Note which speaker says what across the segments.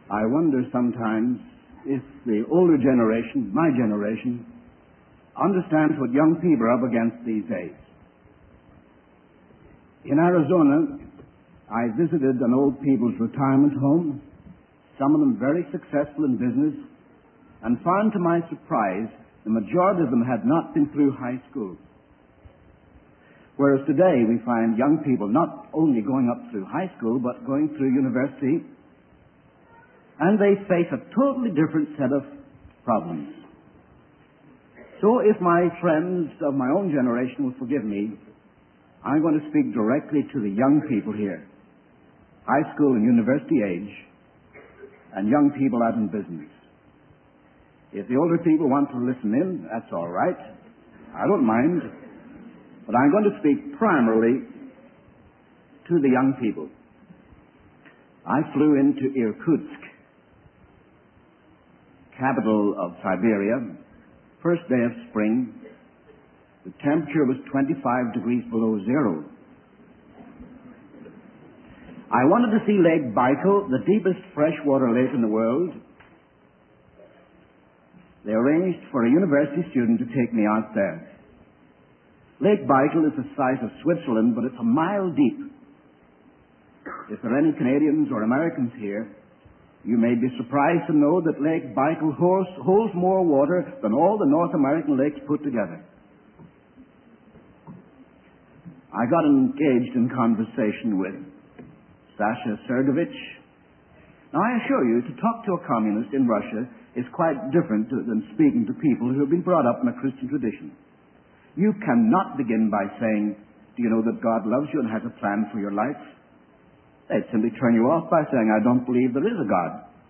Speaker 1: I wonder sometimes if the older generation, my generation, understands what young people are up against these days. In Arizona, I visited an old people's retirement home, some of them very successful in business, and found to my surprise the majority of them had not been through high school. Whereas today we find young people not only going up through high school, but going through university, and they face a totally different set of problems. So if my friends of my own generation will forgive me, I'm going to speak directly to the young people here, high school and university age, and young people out in business. If the older people want to listen in, that's all right. I don't mind. But I'm going to speak primarily to the young people. I flew into Irkutsk, capital of Siberia, first day of spring. The temperature was 25 degrees below zero. I wanted to see Lake Baikal, the deepest freshwater lake in the world. They arranged for a university student to take me out there. Lake Baikal is the size of Switzerland, but it's a mile deep. If there are any Canadians or Americans here, you may be surprised to know that Lake Baikal holds more water than all the North American lakes put together. I got engaged in conversation with Sasha Sergevich. Now, I assure you, to talk to a communist in Russia is quite different than speaking to people who have been brought up in a Christian tradition. You cannot begin by saying, do you know that God loves you and has a plan for your life? They'd simply turn you off by saying, I don't believe there is a God.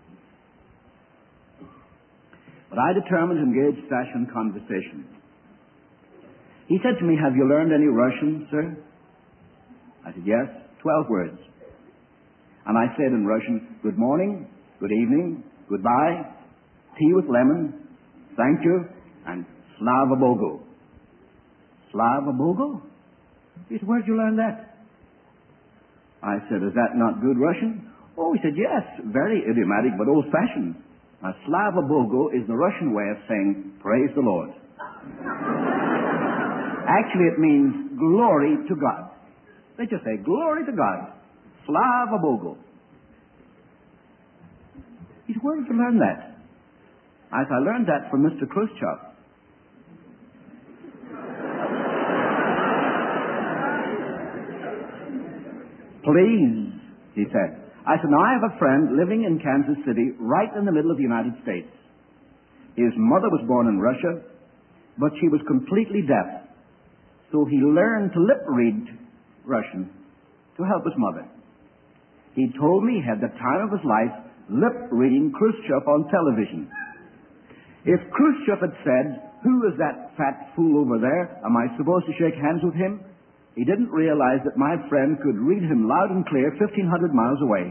Speaker 1: But I determined to engage Sasha in conversation. He said to me, have you learned any Russian, sir? I said, yes, 12 words. And I said in Russian, good morning, good evening, goodbye, tea with lemon, thank you, and Slava Bogu. Slava Bogu? He said, where'd you learn that? I said, is that not good Russian? Oh, he said, yes, very idiomatic but old-fashioned. Now, Slava Bogu is the Russian way of saying, praise the Lord. Actually, it means glory to God. They just say, glory to God. Slava Bogu. He said, where did you learn that? I said, I learned that from Mr. Khrushchev. Please, he said. I said, now I have a friend living in Kansas City, right in the middle of the United States. His mother was born in Russia, but she was completely deaf. So he learned to lip read Russian to help his mother. He told me he had the time of his life lip reading Khrushchev on television. If Khrushchev had said, who is that fat fool over there? Am I supposed to shake hands with him? He didn't realize that my friend could read him loud and clear 1,500 miles away.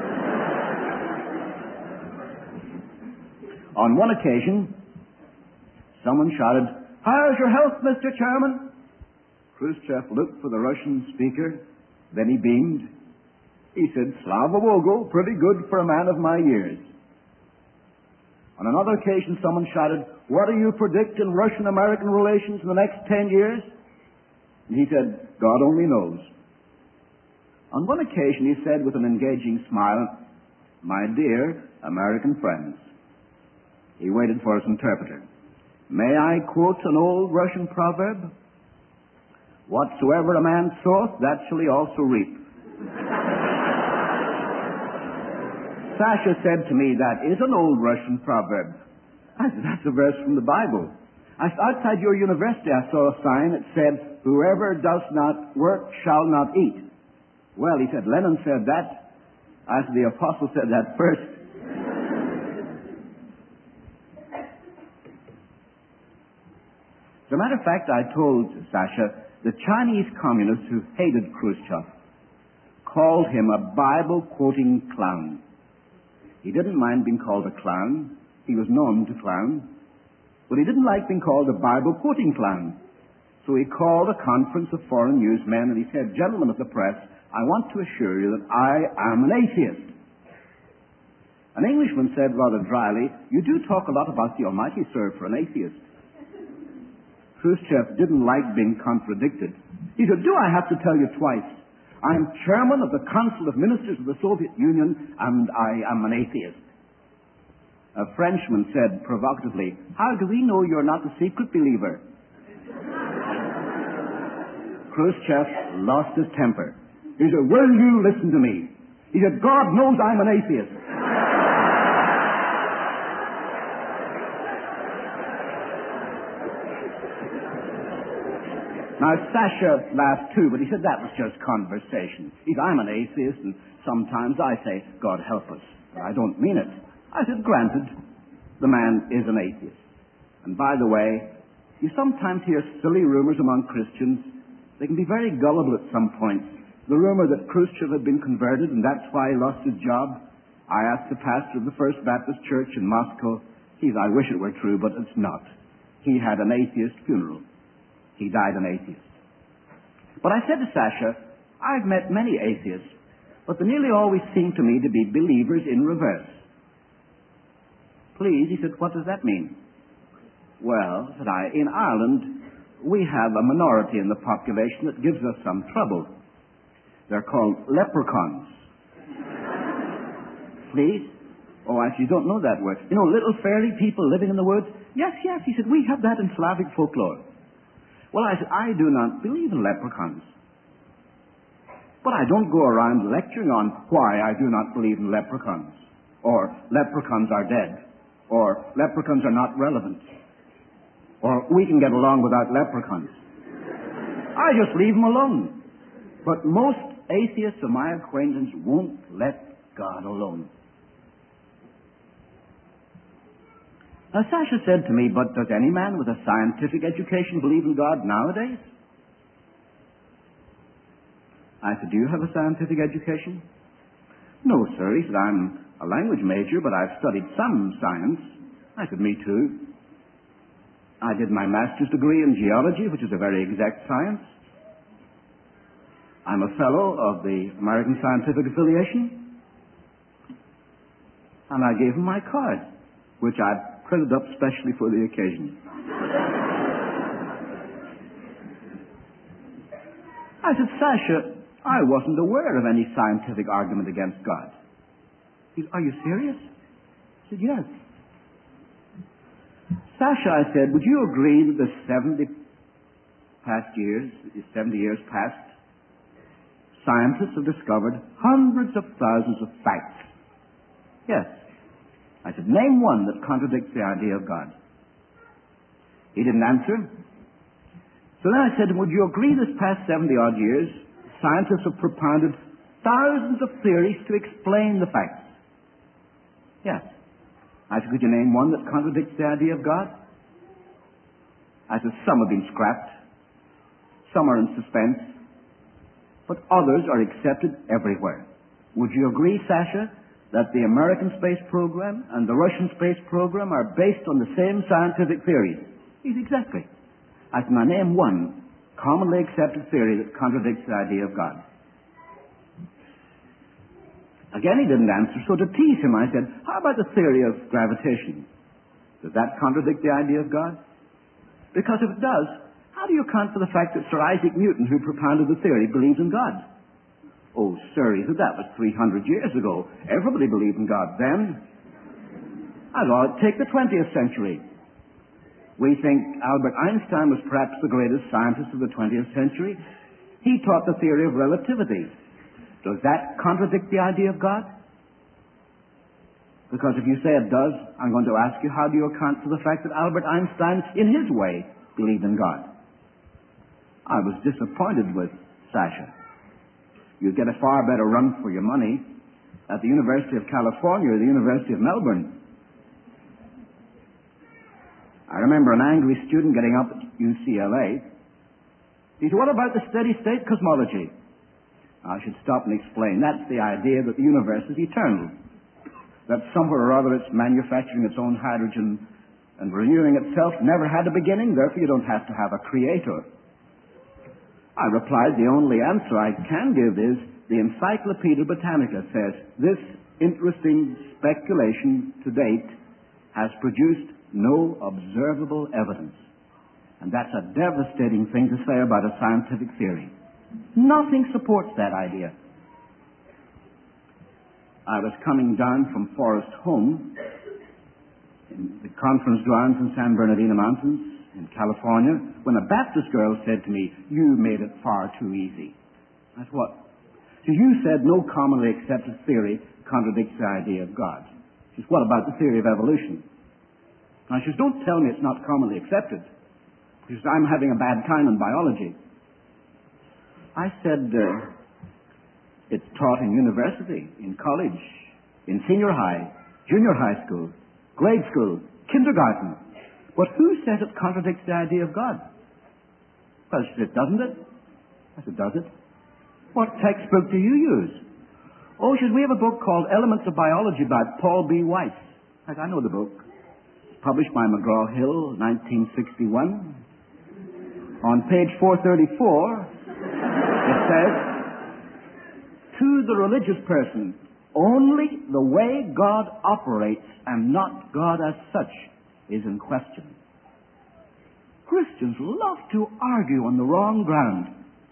Speaker 1: On one occasion, someone shouted, how's your health, Mr. Chairman? Khrushchev looked for the Russian speaker, then he beamed. He said, Slava Bogu, pretty good for a man of my years. On another occasion, someone shouted, what do you predict in Russian-American relations in the next 10 years? And he said, God only knows. On one occasion, he said with an engaging smile, my dear American friends. He waited for his interpreter. May I quote an old Russian proverb? Whatsoever a man soweth, that shall he also reap. Sasha said to me, that is an old Russian proverb. I said, that's a verse from the Bible. I said, outside your university I saw a sign that said, whoever does not work shall not eat. Well, he said, Lenin said that. I said, the apostle said that first. As a matter of fact, I told Sasha, the Chinese communists who hated Khrushchev called him a Bible-quoting clown. He didn't mind being called a clown. He was known to clown. But he didn't like being called a Bible-quoting clown. So he called a conference of foreign newsmen and he said, gentlemen of the press, I want to assure you that I am an atheist. An Englishman said rather dryly, "You do talk a lot about the Almighty, sir, for an atheist." Khrushchev didn't like being contradicted. He said, "Do I have to tell you twice? I am chairman of the Council of Ministers of the Soviet Union, and I am an atheist." A Frenchman said provocatively, "How do we know you're not a secret believer?" Khrushchev lost his temper. He said, "Will you listen to me?" He said, "God knows I'm an atheist." Now, Sasha laughed too, but he said that was just conversation. He said, "I'm an atheist, and sometimes I say, 'God help us,' but I don't mean it." I said, "Granted, the man is an atheist. And by the way, you sometimes hear silly rumors among Christians. They can be very gullible at some points. The rumor that Khrushchev had been converted, and that's why he lost his job. I asked the pastor of the First Baptist Church in Moscow. He said, 'I wish it were true, but it's not.' He had an atheist funeral. He died an atheist." But I said to Sasha, "I've met many atheists, but they nearly always seem to me to be believers in reverse." "Please," he said, "what does that mean?" "Well," said I, "in Ireland, we have a minority in the population that gives us some trouble. They're called leprechauns." "Please?" "Oh, actually, you don't know that word. You know, little fairy people living in the woods?" Yes, he said, "we have that in Slavic folklore." Well, I said, "I do not believe in leprechauns. But I don't go around lecturing on why I do not believe in leprechauns, or leprechauns are dead, or leprechauns are not relevant, or we can get along without leprechauns. I just leave them alone. But most atheists of my acquaintance won't let God alone." Now, Sasha said to me, "But does any man with a scientific education believe in God nowadays?" I said, "Do you have a scientific education?" "No, sir." He said, "I'm a language major, but I've studied some science." I said, "Me too. I did my master's degree in geology, which is a very exact science. I'm a fellow of the American Scientific Affiliation." And I gave him my card, which I printed up specially for the occasion. I said, "Sasha, I wasn't aware of any scientific argument against God." He said, "Are you serious?" I said, "Yes." "Sasha," I said, "would you agree that the 70 years past, scientists have discovered hundreds of thousands of facts?" "Yes." I said, "Name one that contradicts the idea of God." He didn't answer. So then I said, "Would you agree this past 70-odd years, scientists have propounded thousands of theories to explain the facts?" "Yes." I said, "Could you name one that contradicts the idea of God?" I said, "Some have been scrapped. Some are in suspense. But others are accepted everywhere. Would you agree, Sasha, that the American space program and the Russian space program are based on the same scientific theories?" He said, "Exactly." I said, "Now name one commonly accepted theory that contradicts the idea of God." Again, he didn't answer, so to tease him, I said, "How about the theory of gravitation? Does that contradict the idea of God? Because if it does, how do you account for the fact that Sir Isaac Newton, who propounded the theory, believed in God?" "Oh, sir," he said, "that was 300 years ago. Everybody believed in God then." I thought, take the 20th century. We think Albert Einstein was perhaps the greatest scientist of the 20th century. He taught the theory of relativity. Does that contradict the idea of God? Because if you say it does, I'm going to ask you, how do you account for the fact that Albert Einstein, in his way, believed in God? I was disappointed with Sasha. You'd get a far better run for your money at the University of California or the University of Melbourne. I remember an angry student getting up at UCLA. He said, "What about the steady-state cosmology?" I should stop and explain. That's the idea that the universe is eternal, that somewhere or other it's manufacturing its own hydrogen and renewing itself, never had a beginning, therefore you don't have to have a creator. I replied, the only answer I can give is the Encyclopedia Britannica says this interesting speculation to date has produced no observable evidence. And that's a devastating thing to say about a scientific theory. Nothing supports that idea. I was coming down from Forest Home in the conference grounds in San Bernardino Mountains in California when a Baptist girl said to me, "You made it far too easy." I said, "What?" So you said no commonly accepted theory contradicts the idea of God. She says, "What about the theory of evolution?" And I says, "Don't tell me it's not commonly accepted. Because I'm having a bad time in biology." I said, it's taught in university, in college, in senior high, junior high school, grade school, kindergarten. But who says it contradicts the idea of God? Well, she said, "Doesn't it?" I said, "Does it?" "What textbook do you use?" "Oh," she said, "we have a book called Elements of Biology by Paul B. Weiss." I said, "I know the book. It's published by McGraw-Hill, 1961. On page 434, it says, "To the religious person, only the way God operates and not God as such is in question." Christians love to argue on the wrong ground.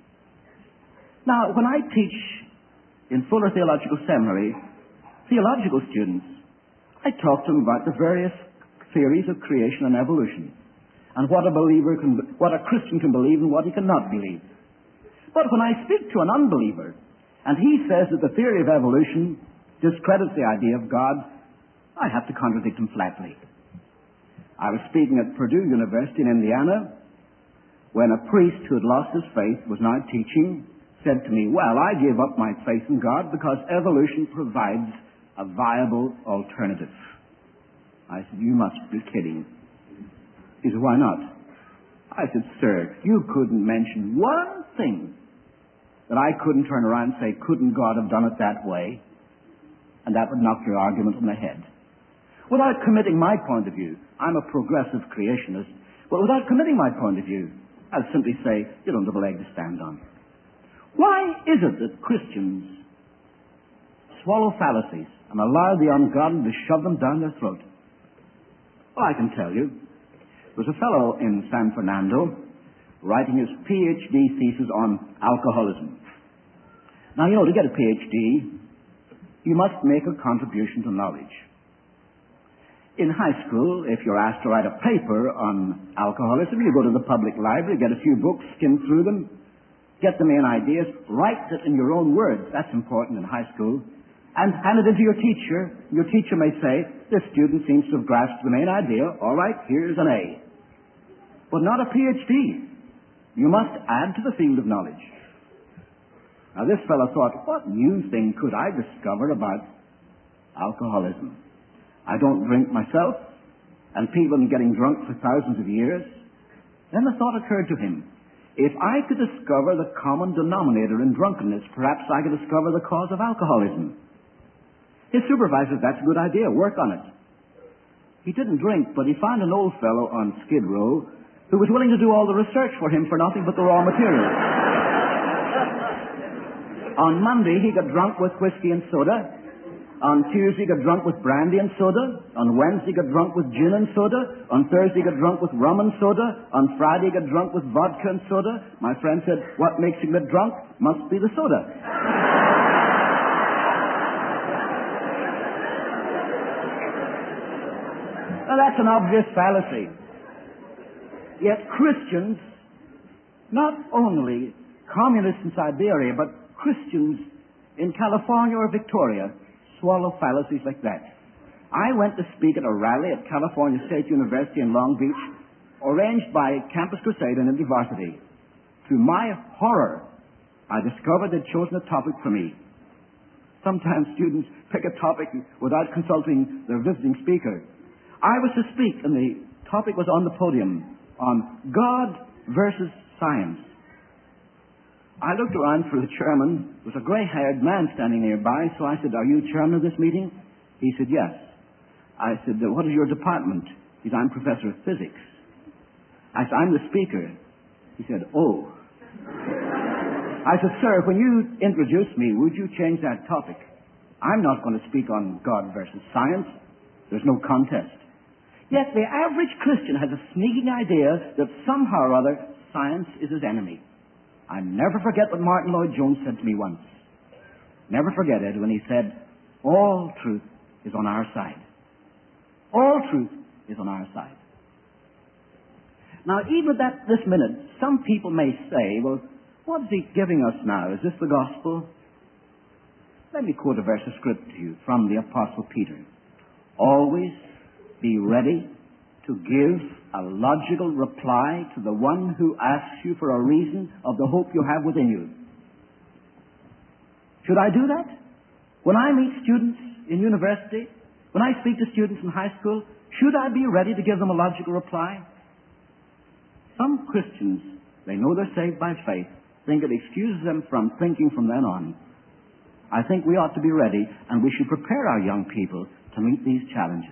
Speaker 1: Now, when I teach in Fuller Theological Seminary, theological students, I talk to them about the various theories of creation and evolution, and what a Christian can believe and what he cannot believe. But when I speak to an unbeliever, and he says that the theory of evolution discredits the idea of God, I have to contradict him flatly. I was speaking at Purdue University in Indiana when a priest who had lost his faith, was now teaching, said to me, "Well, I gave up my faith in God because evolution provides a viable alternative." I said, "You must be kidding." He said, "Why not?" I said, "Sir, you couldn't mention one thing that I couldn't turn around and say, couldn't God have done it that way?" And that would knock your argument on the head. Without committing my point of view, I'm a progressive creationist, but without committing my point of view, I'll simply say, you don't have a leg to stand on. Why is it that Christians swallow fallacies and allow the ungodly to shove them down their throat? Well, I can tell you. There was a fellow in San Fernando writing his PhD thesis on alcoholism. Now, to get a PhD, you must make a contribution to knowledge. In high school, if you're asked to write a paper on alcoholism, you go to the public library, get a few books, skim through them, get the main ideas, write it in your own words. That's important in high school. And hand it into your teacher. Your teacher may say, "This student seems to have grasped the main idea. All right, here's an A." But not a PhD. You must add to the field of knowledge. Now, this fellow thought, what new thing could I discover about alcoholism? I don't drink myself, and people have been getting drunk for thousands of years. Then the thought occurred to him, if I could discover the common denominator in drunkenness, perhaps I could discover the cause of alcoholism. His supervisor said, "That's a good idea, work on it." He didn't drink, but he found an old fellow on Skid Row who was willing to do all the research for him for nothing but the raw materials. On Monday, he got drunk with whiskey and soda. On Tuesday, he got drunk with brandy and soda. On Wednesday, he got drunk with gin and soda. On Thursday, he got drunk with rum and soda. On Friday, he got drunk with vodka and soda. My friend said, "What makes him get drunk? Must be the soda." Now, that's an obvious fallacy. Yet Christians, not only communists in Siberia, but Christians in California or Victoria, swallow fallacies like that. I went to speak at a rally at California State University in Long Beach, arranged by Campus Crusade and IndyVarsity. To my horror, I discovered they'd chosen a topic for me. Sometimes students pick a topic without consulting their visiting speaker. I was to speak, and the topic was on the podium, on God versus science. I looked around for the chairman. There was a gray-haired man standing nearby, so I said, "Are you chairman of this meeting?" He said, "Yes." I said, "What is your department?" He said, "I'm professor of physics." I said, "I'm the speaker." He said, "Oh." I said, "Sir, when you introduce me, would you change that topic?" I'm not going to speak on God versus science. There's no contest. Yet the average Christian has a sneaking idea that somehow or other science is his enemy. I never forget what Martin Lloyd-Jones said to me once. Never forget it when he said, all truth is on our side. All truth is on our side. Now, even at this minute, some people may say, well, what is he giving us now? Is this the gospel? Let me quote a verse of scripture to you from the Apostle Peter. Always be ready to give a logical reply to the one who asks you for a reason of the hope you have within you. Should I do that? When I meet students in university, when I speak to students in high school, should I be ready to give them a logical reply? Some Christians, they know they're saved by faith, think it excuses them from thinking from then on. I think we ought to be ready, and we should prepare our young people to meet these challenges.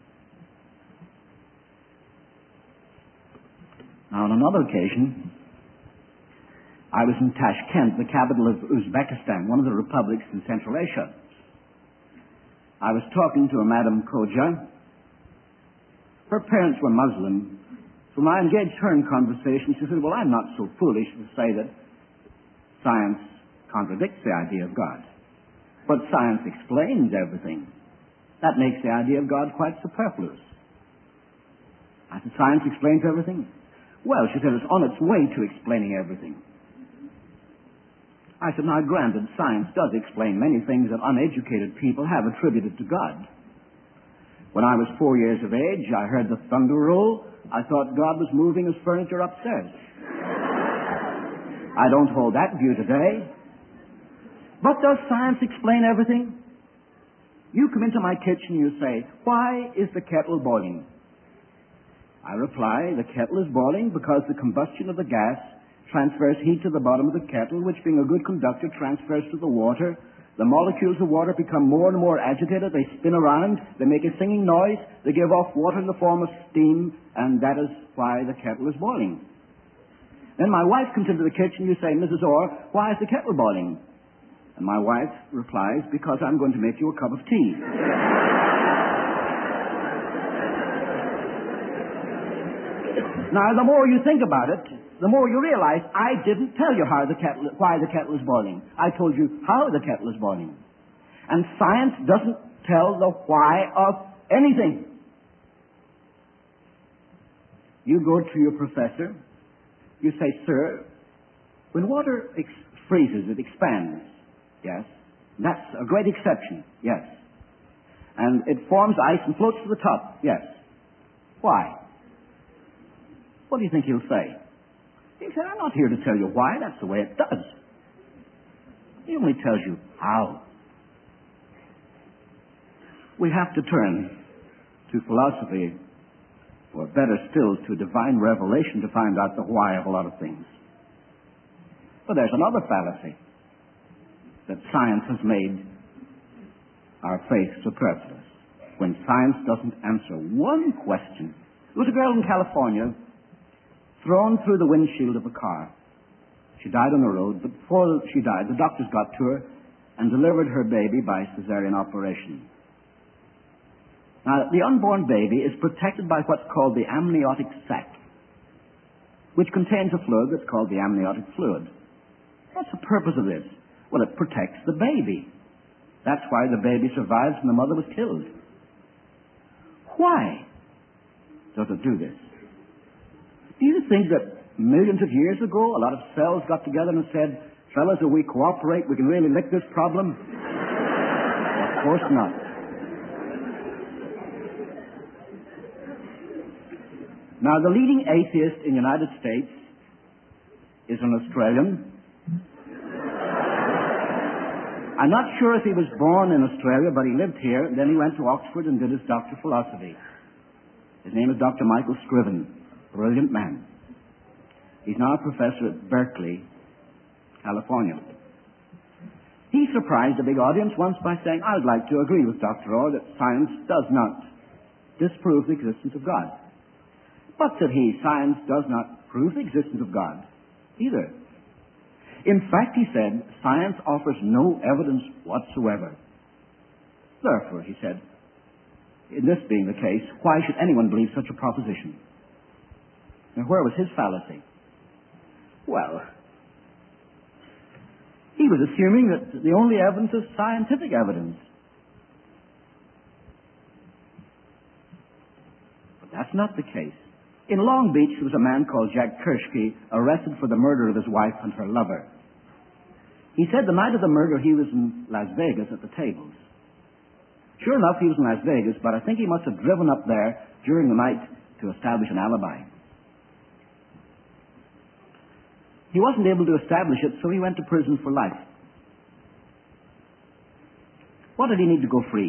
Speaker 1: Now, on another occasion, I was in Tashkent, the capital of Uzbekistan, one of the republics in Central Asia. I was talking to a Madam Koja. Her parents were Muslim, so when I engaged her in conversation, she said, well, I'm not so foolish to say that science contradicts the idea of God. But science explains everything. That makes the idea of God quite superfluous. I said, science explains everything? Well, she said, it's on its way to explaining everything. I said, now granted, science does explain many things that uneducated people have attributed to God. When I was 4 years of age, I heard the thunder roll. I thought God was moving his furniture upstairs. I don't hold that view today. But does science explain everything? You come into my kitchen and you say, why is the kettle boiling? I reply, the kettle is boiling because the combustion of the gas transfers heat to the bottom of the kettle, which being a good conductor transfers to the water. The molecules of water become more and more agitated. They spin around. They make a singing noise. They give off water in the form of steam, and that is why the kettle is boiling. Then my wife comes into the kitchen. You say, Mrs. Orr, why is the kettle boiling? And my wife replies, because I'm going to make you a cup of tea. Now, the more you think about it, the more you realize I didn't tell you why the kettle is boiling. I told you how the kettle is boiling. And science doesn't tell the why of anything. You go to your professor, you say, sir, when water freezes, it expands. Yes. That's a great exception. Yes. And it forms ice and floats to the top. Yes. Why? What do you think he'll say? He said, I'm not here to tell you why. That's the way it does. He only tells you how. We have to turn to philosophy, or better still, to divine revelation to find out the why of a lot of things. But there's another fallacy, that science has made our faith superfluous. When science doesn't answer one question. There was a girl in California thrown through the windshield of a car. She died on the road, but before she died, the doctors got to her and delivered her baby by cesarean operation. Now, the unborn baby is protected by what's called the amniotic sac, which contains a fluid that's called the amniotic fluid. What's the purpose of this? Well, it protects the baby. That's why the baby survives and the mother was killed. Why does it do this? Do you think that millions of years ago a lot of cells got together and said, fellas, if we cooperate, we can really lick this problem? Of course not. Now, the leading atheist in the United States is an Australian. I'm not sure if he was born in Australia, but he lived here. Then he went to Oxford and did his Doctor of Philosophy. His name is Dr. Michael Scriven. Brilliant man. He's now a professor at Berkeley, California. He surprised a big audience once by saying, I would like to agree with Dr. Orr that science does not disprove the existence of God. But, said he, science does not prove the existence of God either. In fact, he said, science offers no evidence whatsoever Therefore, he said, in this being the case, why should anyone believe such a proposition? Now, where was his fallacy? Well, he was assuming that the only evidence is scientific evidence. But that's not the case. In Long Beach, there was a man called Jack Kershke arrested for the murder of his wife and her lover. He said the night of the murder he was in Las Vegas at the tables. Sure enough, he was in Las Vegas, but I think he must have driven up there during the night to establish an alibi. He wasn't able to establish it, so he went to prison for life. What did he need to go free?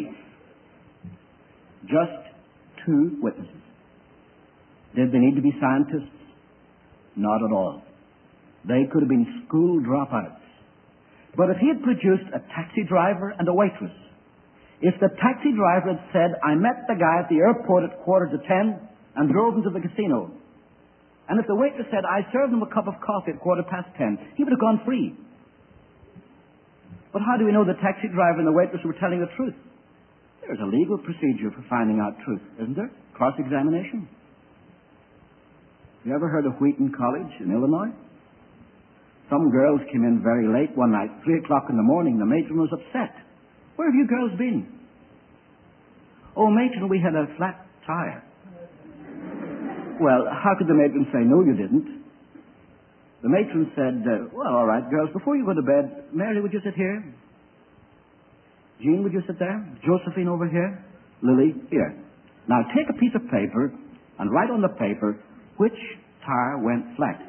Speaker 1: Just 2 witnesses. Did they need to be scientists? Not at all. They could have been school dropouts. But if he had produced a taxi driver and a waitress, if the taxi driver had said, I met the guy at the airport at 9:45 and drove him to the casino, and if the waitress said, I served him a cup of coffee at 10:15, he would have gone free. But how do we know the taxi driver and the waitress were telling the truth? There's a legal procedure for finding out truth, isn't there? Cross-examination. You ever heard of Wheaton College in Illinois? Some girls came in very late one night, 3 o'clock in the morning. The matron was upset. Where have you girls been? Oh, matron, we had a flat tire. Well, how could the matron say, no, you didn't? The matron said, well, all right, girls, before you go to bed, Mary, would you sit here? Jean, would you sit there? Josephine over here? Lily, here. Now, take a piece of paper and write on the paper which tire went flat.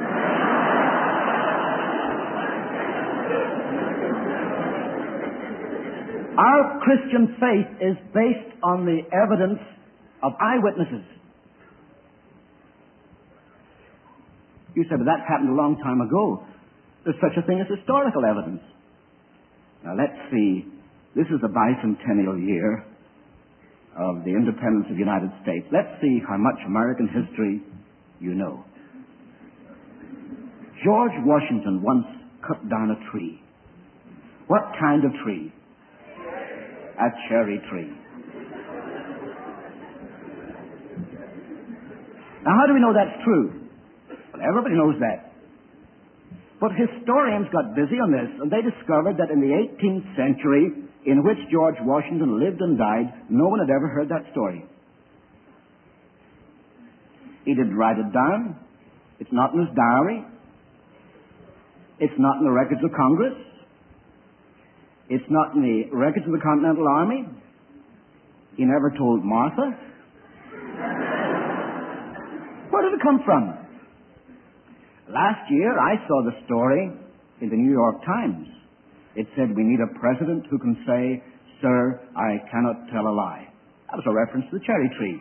Speaker 1: Our Christian faith is based on the evidence of eyewitnesses. You said, but that happened a long time ago. There's such a thing as historical evidence. Now, let's see. This is the bicentennial year of the independence of the United States. Let's see how much American history you know. George Washington once cut down a tree. What kind of tree? A cherry tree. Now, how do we know that's true? Well, everybody knows that. But historians got busy on this, and they discovered that in the 18th century, in which George Washington lived and died, no one had ever heard that story. He didn't write it down. It's not in his diary. It's not in the records of Congress. It's not in the records of the Continental Army. He never told Martha. Where did it come from? Last year, I saw the story in the New York Times. It said we need a president who can say, sir, I cannot tell a lie. That was a reference to the cherry tree.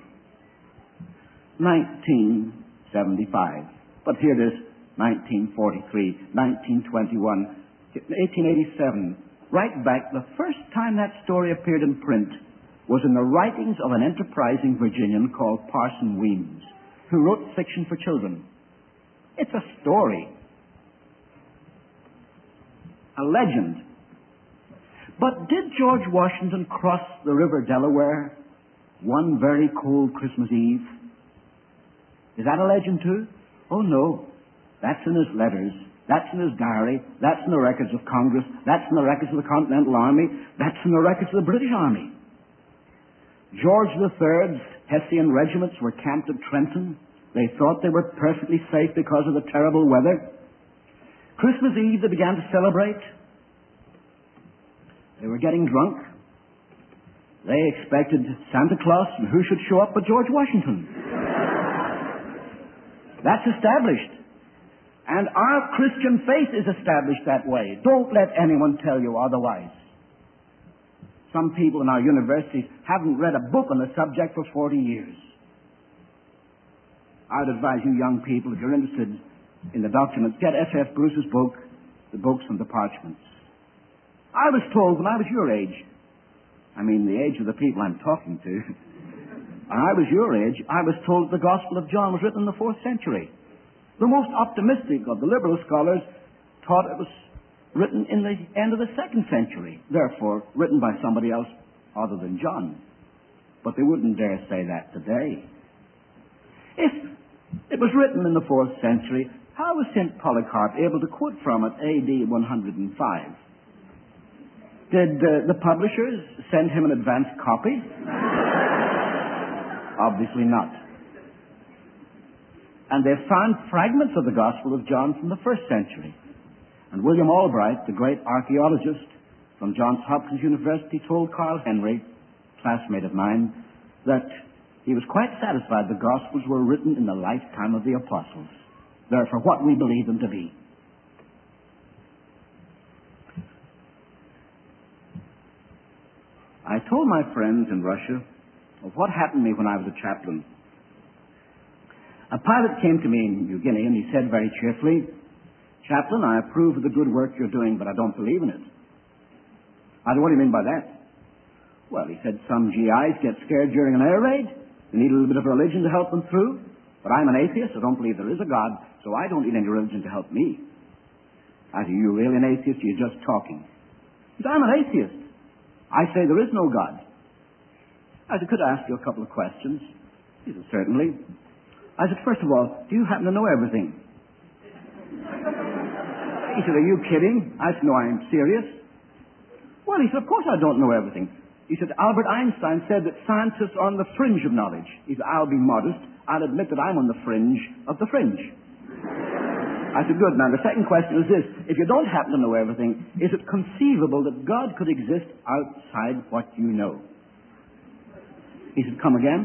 Speaker 1: 1975. But here it is, 1943, 1921, 1887. Right back, the first time that story appeared in print was in the writings of an enterprising Virginian called Parson Weems, who wrote fiction for children. It's a story. A legend. But did George Washington cross the river Delaware one very cold Christmas Eve? Is that a legend too? Oh no. That's in his letters. That's in his diary. That's in the records of Congress. That's in the records of the Continental Army. That's in the records of the British Army. George III's Hessian regiments were camped at Trenton. They thought they were perfectly safe because of the terrible weather. Christmas Eve, they began to celebrate. They were getting drunk. They expected Santa Claus, and who should show up but George Washington? That's established. And our Christian faith is established that way. Don't let anyone tell you otherwise. Some people in our universities haven't read a book on the subject for 40 years. I would advise you young people, if you're interested in the documents, get F.F. Bruce's book, The Books and the Parchments. I was told when I was your age, I mean the age of the people I'm talking to, when I was your age, I was told the Gospel of John was written in the 4th century. The most optimistic of the liberal scholars taught it was written in the end of the 2nd century, therefore written by somebody else other than John. But they wouldn't dare say that today. If it was written in the 4th century, how was St. Polycarp able to quote from it AD 105? Did the publishers send him an advance copy? Obviously not. And they found fragments of the Gospel of John from the 1st century. And William Albright, the great archaeologist from Johns Hopkins University, told Carl Henry, classmate of mine, that he was quite satisfied the Gospels were written in the lifetime of the apostles. They're for what we believe them to be. I told my friends in Russia of what happened to me when I was a chaplain. A pilot came to me in New Guinea and he said very cheerfully, "Chaplain, I approve of the good work you're doing, but I don't believe in it." I said, "What do you mean by that?" "Well," he said, "some GIs get scared during an air raid. They need a little bit of religion to help them through. But I'm an atheist. I don't believe there is a God, so I don't need any religion to help me." I said, "Are you really an atheist or are you just talking?" He said, "I'm an atheist. I say there is no God." I said, "Could I ask you a couple of questions?" He said, "Certainly." I said, "First of all, do you happen to know everything?" He said, "Are you kidding?" I said, "No, I'm serious." Well, he said, "Of course I don't know everything." He said, "Albert Einstein said that scientists are on the fringe of knowledge." He said, "I'll be modest. I'll admit that I'm on the fringe of the fringe." I said, "Good. Now, the second question is this. If you don't happen to know everything, is it conceivable that God could exist outside what you know?" He said, "Come again?"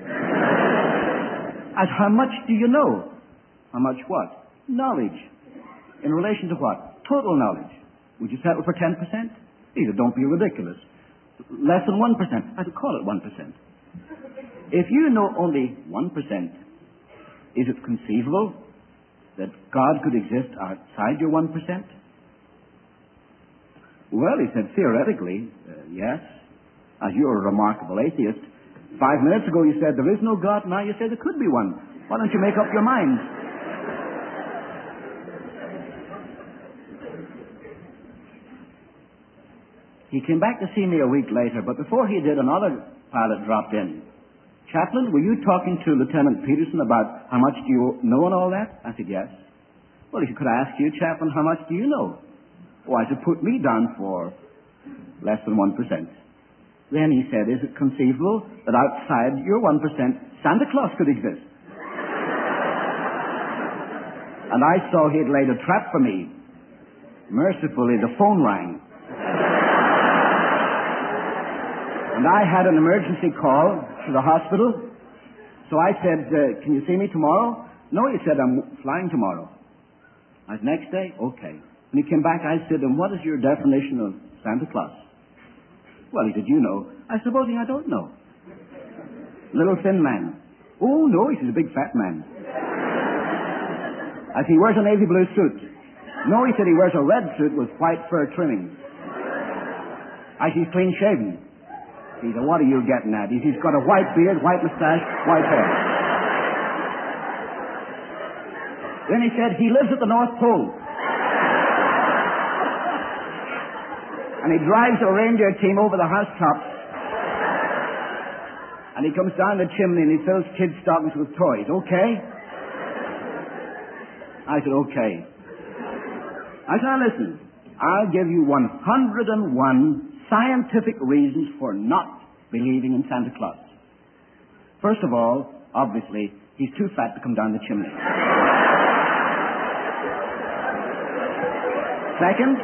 Speaker 1: I said, "How much do you know?" "How much what?" "Knowledge." "In relation to what?" "Total knowledge." "Would you settle for 10%? He said, "Don't be ridiculous." "Less than 1%. I said, "Call it 1%. If you know only 1%, is it conceivable that God could exist outside your 1%? "Well," he said, "theoretically, yes. As you're a remarkable atheist. 5 minutes ago you said there is no God, now you say there could be one. Why don't you make up your mind?" He came back to see me a week later, but before he did, another pilot dropped in. "Chaplain, were you talking to Lieutenant Peterson about how much do you know and all that?" I said, "Yes." "Well, if you could ask you, Chaplain, how much do you know?" "Oh," I said, "put me down for less than 1%. Then he said, "Is it conceivable that outside your 1% Santa Claus could exist?" And I saw he had laid a trap for me. Mercifully, the phone rang. And I had an emergency call to the hospital. So I said, "Can you see me tomorrow?" "No," he said, "I'm flying tomorrow." I said, "Next day?" "Okay." When he came back, I said, "And what is your definition of Santa Claus?" "Well," he said, "you know." I said, "Supposing I don't know?" "Little thin man." "Oh, no," he said, "a big fat man." I said, "He wears a navy blue suit." "No," he said, "he wears a red suit with white fur trimmings." I said, "He's clean shaven." He said, "What are you getting at?" He said, "He's got a white beard, white mustache, white hair." Then he said, "He lives at the North Pole. And he drives a reindeer team over the housetops. And he comes down the chimney and he fills kids' stockings with toys. Okay?" I said, "Okay." I said, "Now listen, I'll give you 101 scientific reasons for not believing in Santa Claus. First of all, obviously, he's too fat to come down the chimney. Second,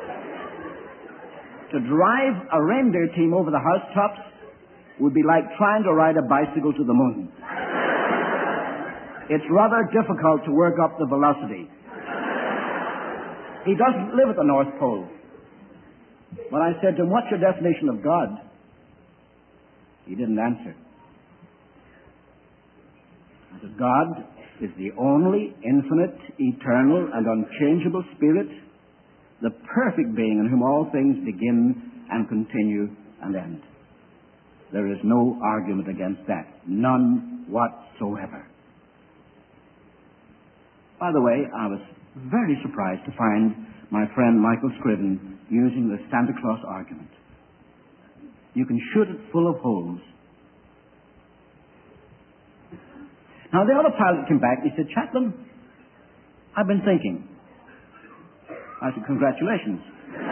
Speaker 1: to drive a reindeer team over the housetops would be like trying to ride a bicycle to the moon. It's rather difficult to work up the velocity. He doesn't live at the North Pole." When I said to him, "What's your definition of God?" he didn't answer. I said, "God is the only infinite, eternal, and unchangeable Spirit, the perfect being in whom all things begin and continue and end. There is no argument against that. None whatsoever." By the way, I was very surprised to find my friend Michael Scriven using the Santa Claus argument. you can shoot it full of holes. Now, the other pilot came back and he said, Chaplain, I've been thinking. I said, congratulations.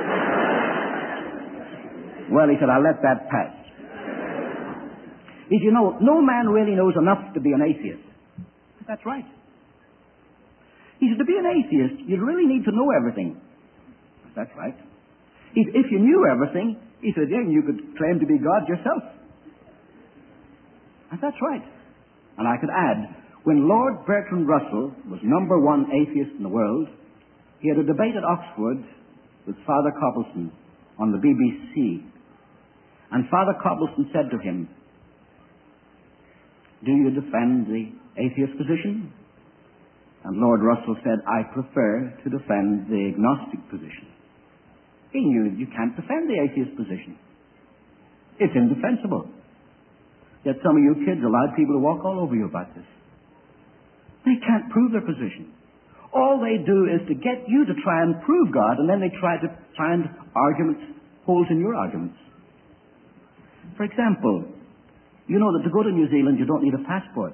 Speaker 1: Well, he said, I'll let that pass. He said, no man really knows enough to be an atheist. That's right. He said, to be an atheist, you really need to know everything. That's right. He said, if you knew everything, he said, then you could claim to be God yourself. And that's right. And I could add, when Lord Bertrand Russell was number one atheist in the world, he had a debate at Oxford with Father Coppelson on the BBC. And Father Coppelson said to him, do you defend the atheist position? And Lord Russell said, I prefer to defend the agnostic position. He knew you can't defend the atheist position. It's indefensible. Yet some of you kids allowed people to walk all over you about this. They can't prove their position. All they do is to get you to try and prove God, and then they try to find holes in your arguments. For example, you know that to go to New Zealand you don't need a passport.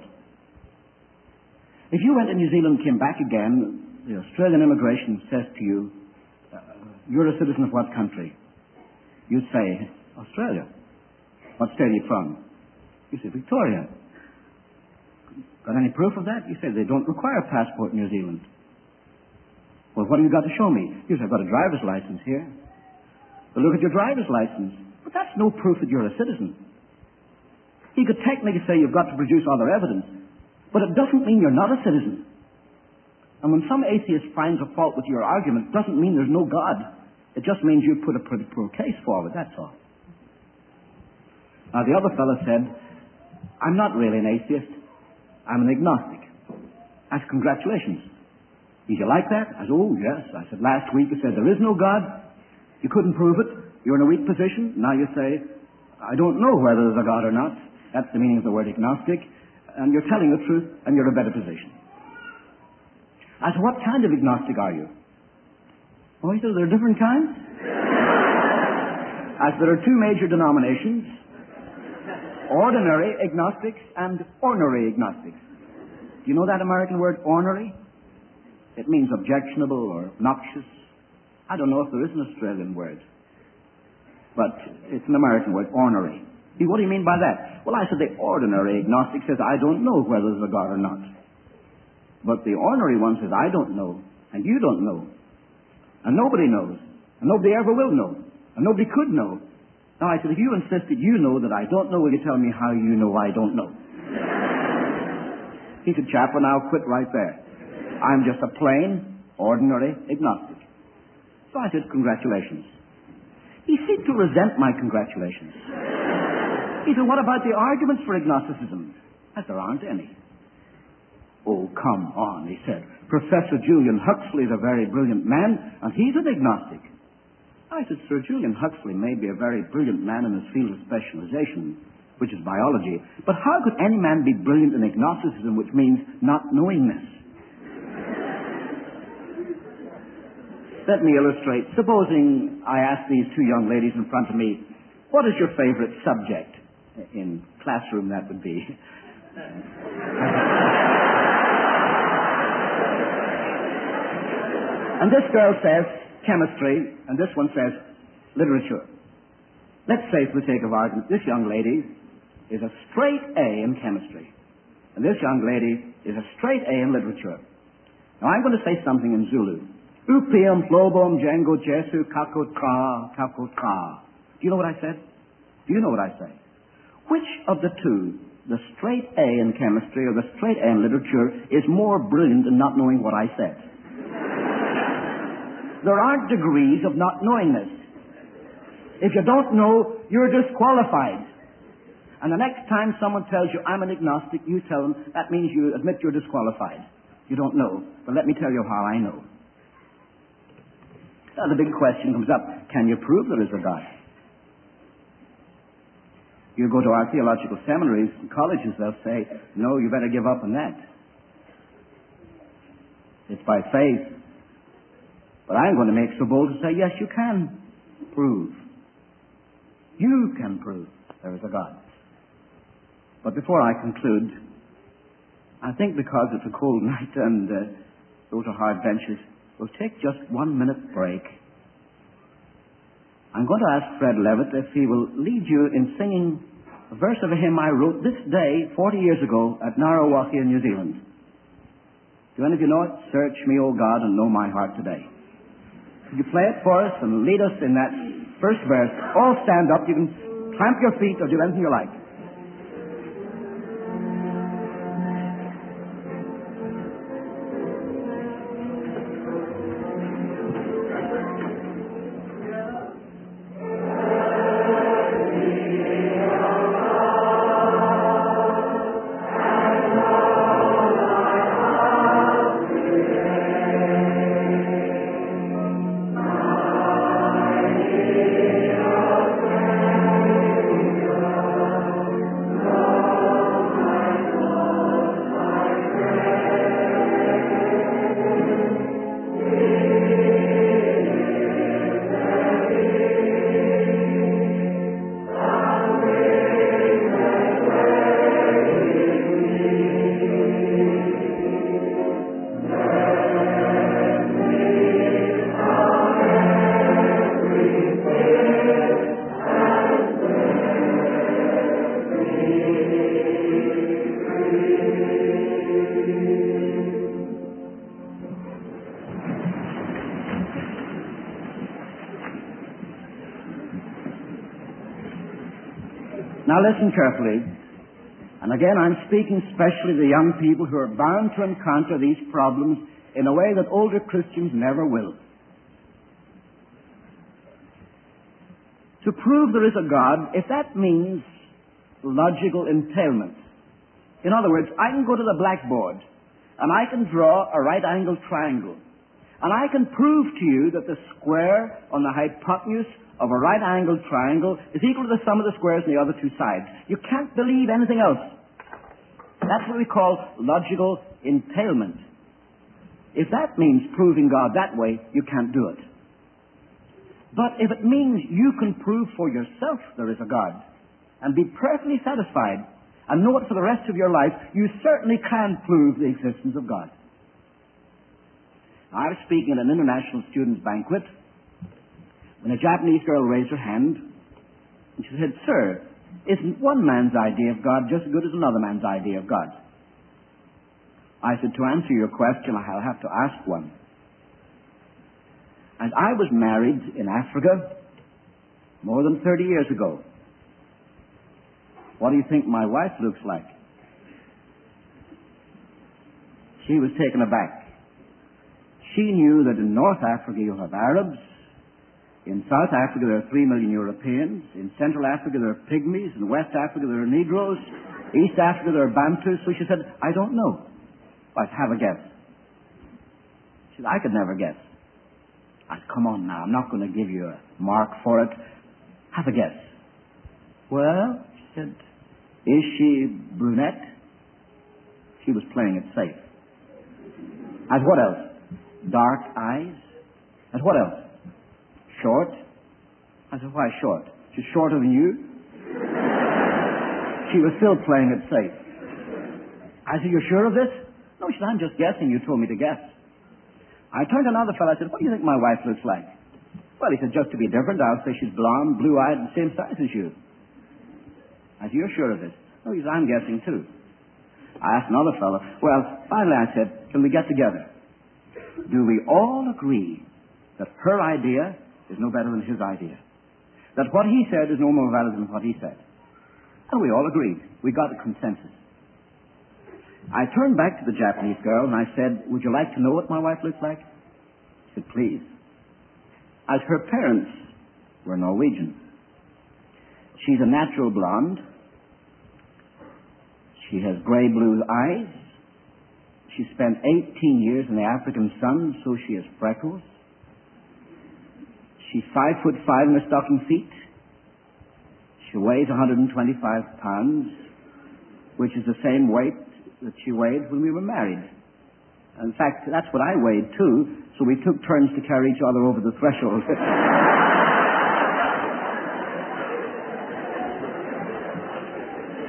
Speaker 1: If you went to New Zealand and came back again, the Australian immigration says to you, you're a citizen of what country? You'd say, Australia. What state are you from? You say, Victoria. Got any proof of that? You say, they don't require a passport in New Zealand. Well, what have you got to show me? You say, I've got a driver's license here. Well, look at your driver's license. But that's no proof that you're a citizen. He could technically say you've got to produce other evidence, but it doesn't mean you're not a citizen. And when some atheist finds a fault with your argument, it doesn't mean there's no God. It just means you put a pretty poor case forward, that's all. Now, the other fellow said, I'm not really an atheist. I'm an agnostic. I said, congratulations. Did you like that? I said, oh, yes. I said, last week you said there is no God. You couldn't prove it. You're in a weak position. Now you say, I don't know whether there's a God or not. That's the meaning of the word agnostic. And you're telling the truth, and you're in a better position. I said, what kind of agnostic are you? Oh, he said, there are different kinds. I said, there are two major denominations. Ordinary agnostics and ornery agnostics. Do you know that American word, ornery? It means objectionable or obnoxious. I don't know if there is an Australian word, but it's an American word, ornery. What do you mean by that? Well, I said the ordinary agnostic says, I don't know whether there's a God or not. But the ornery one says, I don't know, and you don't know, and nobody knows, and nobody ever will know, and nobody could know. Now, I said, if you insist that you know that I don't know, will you tell me how you know I don't know? He said, Chaplain, I'll quit right there. I'm just a plain, ordinary agnostic. So I said, congratulations. He seemed to resent my congratulations. He said, what about the arguments for agnosticism? I said, there aren't any. Oh, come on, he said. Professor Julian Huxley is a very brilliant man, and he's an agnostic. I said, Sir Julian Huxley may be a very brilliant man in his field of specialization, which is biology, but how could any man be brilliant in agnosticism, which means not knowingness? Let me illustrate. Supposing I ask these two young ladies in front of me, what is your favorite subject? In classroom, that would be. And this girl says chemistry, and this one says literature. Let's say, for the sake of argument, this young lady is a straight A in chemistry, and this young lady is a straight A in literature. Now, I'm going to say something in Zulu. Upium, flobom, jango, jesu, kakot ka. Do you know what I said? Do you know what I say? Which of the two, the straight A in chemistry or the straight A in literature, is more brilliant in not knowing what I said? There aren't degrees of not knowingness. If you don't know, you're disqualified. And the next time someone tells you, I'm an agnostic, you tell them, that means you admit you're disqualified. You don't know. But let me tell you how I know. Now the big question comes up, can you prove there is a God? You go to our theological seminaries and colleges, they'll say, no, you better give up on that. It's by faith. But I'm going to make so bold to say, yes, you can prove. you can prove there is a God. But before I conclude, I think because it's a cold night and those are hard benches, we'll take just 1 minute break. I'm going to ask Fred Levitt if he will lead you in singing a verse of a hymn I wrote this day 40 years ago at Narrawaki in New Zealand. Do any of you know it? Search me, O God, and know my heart today. Could you play it for us and lead us in that first verse? All stand up. You can clamp your feet or do anything you like. Now listen carefully. And again, I'm speaking especially to the young people who are bound to encounter these problems in a way that older Christians never will. To prove there is a God, if that means logical entailment. In other words, I can go to the blackboard and I can draw a right-angled triangle. And I can prove to you that the square on the hypotenuse of a right-angled triangle is equal to the sum of the squares on the other two sides. You can't believe anything else. That's what we call logical entailment. If that means proving God that way, you can't do it. But if it means you can prove for yourself there is a God and be perfectly satisfied and know it for the rest of your life, you certainly can prove the existence of God. I was speaking at an international students' banquet when a Japanese girl raised her hand and she said, "Sir, isn't one man's idea of God just as good as another man's idea of God?" I said, "To answer your question, I'll have to ask one. As I was married in Africa more than 30 years ago, what do you think my wife looks like?" She was taken aback. She knew that in North Africa you have Arabs, in South Africa there are 3 million Europeans, in Central Africa there are Pygmies, in West Africa there are Negroes, East Africa there are Bantus. So she said, "I don't know." I said, "Have a guess." She said, "I could never guess." I said, "Come on now, I'm not going to give you a mark for it. Have a guess." "Well," she said, "is she brunette?" She was playing it safe. I said, "What else?" "Dark eyes." And what else? "Short." I said, "Why short?" "She's shorter than you." She was still playing it safe. I said, "You're sure of this?" "No," she said, "I'm just guessing. You told me to guess." I turned to another fellow. I said, "What do you think my wife looks like?" "Well," he said, "just to be different, I'll say she's blonde, blue-eyed, and the same size as you." I said, "You're sure of this?" "No," he said, "I'm guessing too." I asked another fellow. Well, finally I said, "Can we get together? Do we all agree that her idea is no better than his idea? That what he said is no more valid than what he said?" And we all agreed. We got a consensus. I turned back to the Japanese girl and I said, "Would you like to know what my wife looks like?" She said, "Please." As her parents were Norwegian. She's a natural blonde. She has grey-blue eyes. She spent 18 years in the African sun, so she has freckles. She's 5'5" in her stocking feet. She weighs 125 pounds, which is the same weight that she weighed when we were married. In fact, that's what I weighed too, so we took turns to carry each other over the threshold.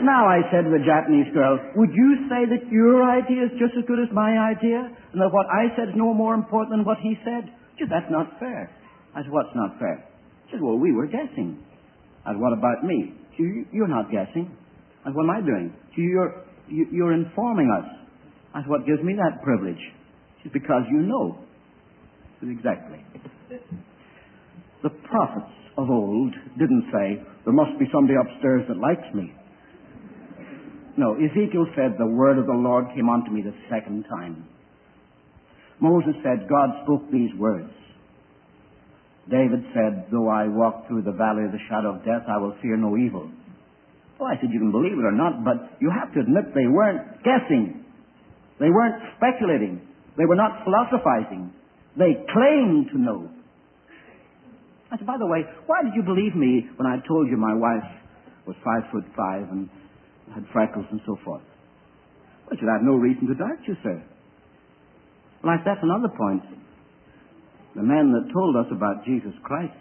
Speaker 1: Now, I said to the Japanese girl, would you say that your idea is just as good as my idea? And that what I said is no more important than what he said? She said, that's not fair. I said, what's not fair? She said, well, we were guessing. I said, what about me? She said, you're not guessing. I said, what am I doing? She said, you're informing us. I said, what gives me that privilege? She said, because you know. I said, exactly. The prophets of old didn't say, there must be somebody upstairs that likes me. No, Ezekiel said, the word of the Lord came unto me the second time. Moses said, God spoke these words. David said, though I walk through the valley of the shadow of death, I will fear no evil. Well, I said, you can believe it or not, but you have to admit they weren't guessing. They weren't speculating. They were not philosophizing. They claimed to know. I said, by the way, why did you believe me when I told you my wife was 5'5" and had freckles and so forth? Well, you had no reason to doubt you, sir. Well, that's another point. The men that told us about Jesus Christ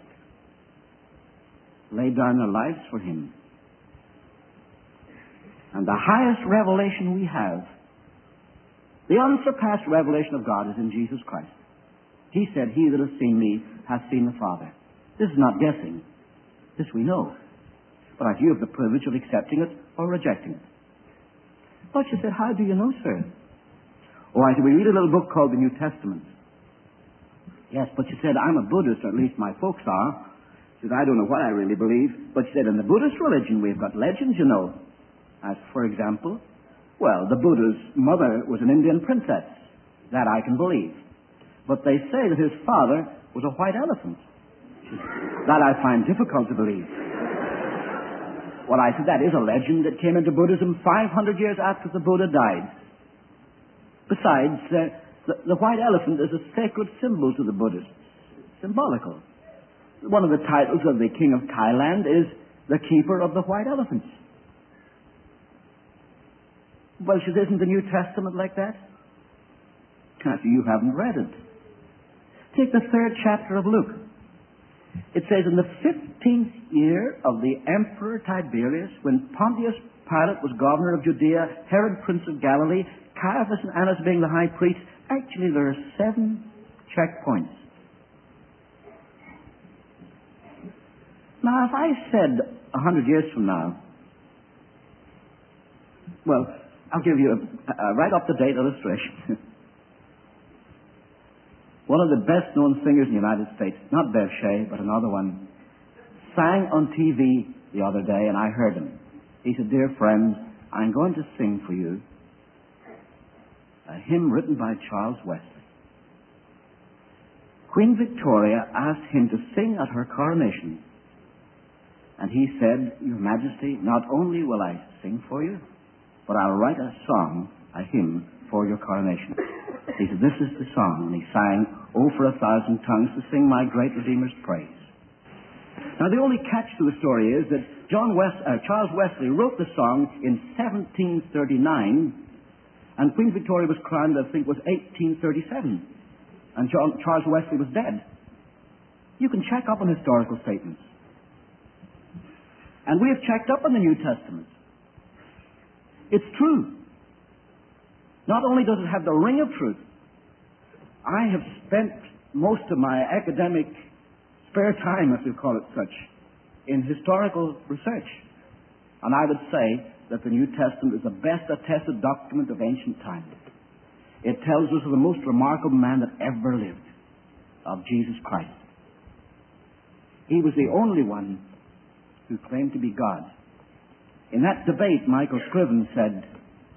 Speaker 1: laid down their lives for him. And the highest revelation we have, the unsurpassed revelation of God, is in Jesus Christ. He said, he that has seen me hath seen the Father. This is not guessing. This we know. But I you have the privilege of accepting it or rejecting it. But you said, how do you know, sir? Oh, I said, we read a little book called the New Testament. Yes, but you said, I'm a Buddhist, or at least my folks are. She said, I don't know what I really believe. But she said, in the Buddhist religion, we've got legends, you know. As, for example, well, the Buddha's mother was an Indian princess. That I can believe. But they say that his father was a white elephant. That I find difficult to believe. Well, I said, that is a legend that came into Buddhism 500 years after the Buddha died. Besides, the white elephant is a sacred symbol to the Buddhists. Symbolical. One of the titles of the king of Thailand is the keeper of the white elephants. Well, isn't the New Testament like that? I see you haven't read it. Take the 3rd chapter of Luke. It says, in the 15th year of the Emperor Tiberius, when Pontius Pilate was governor of Judea, Herod prince of Galilee, Caiaphas and Annas being the high priest, actually there are 7 checkpoints. Now, if I said 100 years from now, well, I'll give you a right up-to-date illustration. One of the best-known singers in the United States, not Bev Shea, but another one, sang on TV the other day, and I heard him. He said, dear friends, I'm going to sing for you a hymn written by Charles Wesley. Queen Victoria asked him to sing at her coronation, and he said, Your Majesty, not only will I sing for you, but I'll write a song, a hymn, for your coronation. He said, this is the song. And he sang, Oh, for 1,000 tongues to sing my great Redeemer's praise. Now, the only catch to the story is that Charles Wesley wrote the song in 1739, and Queen Victoria was crowned, I think, was 1837. And Charles Wesley was dead. You can check up on historical statements. And we have checked up on the New Testament. It's true. Not only does it have the ring of truth, I have spent most of my academic spare time, if you call it such, in historical research. And I would say that the New Testament is the best attested document of ancient times. It tells us of the most remarkable man that ever lived, of Jesus Christ. He was the only one who claimed to be God. In that debate, Michael Scriven said,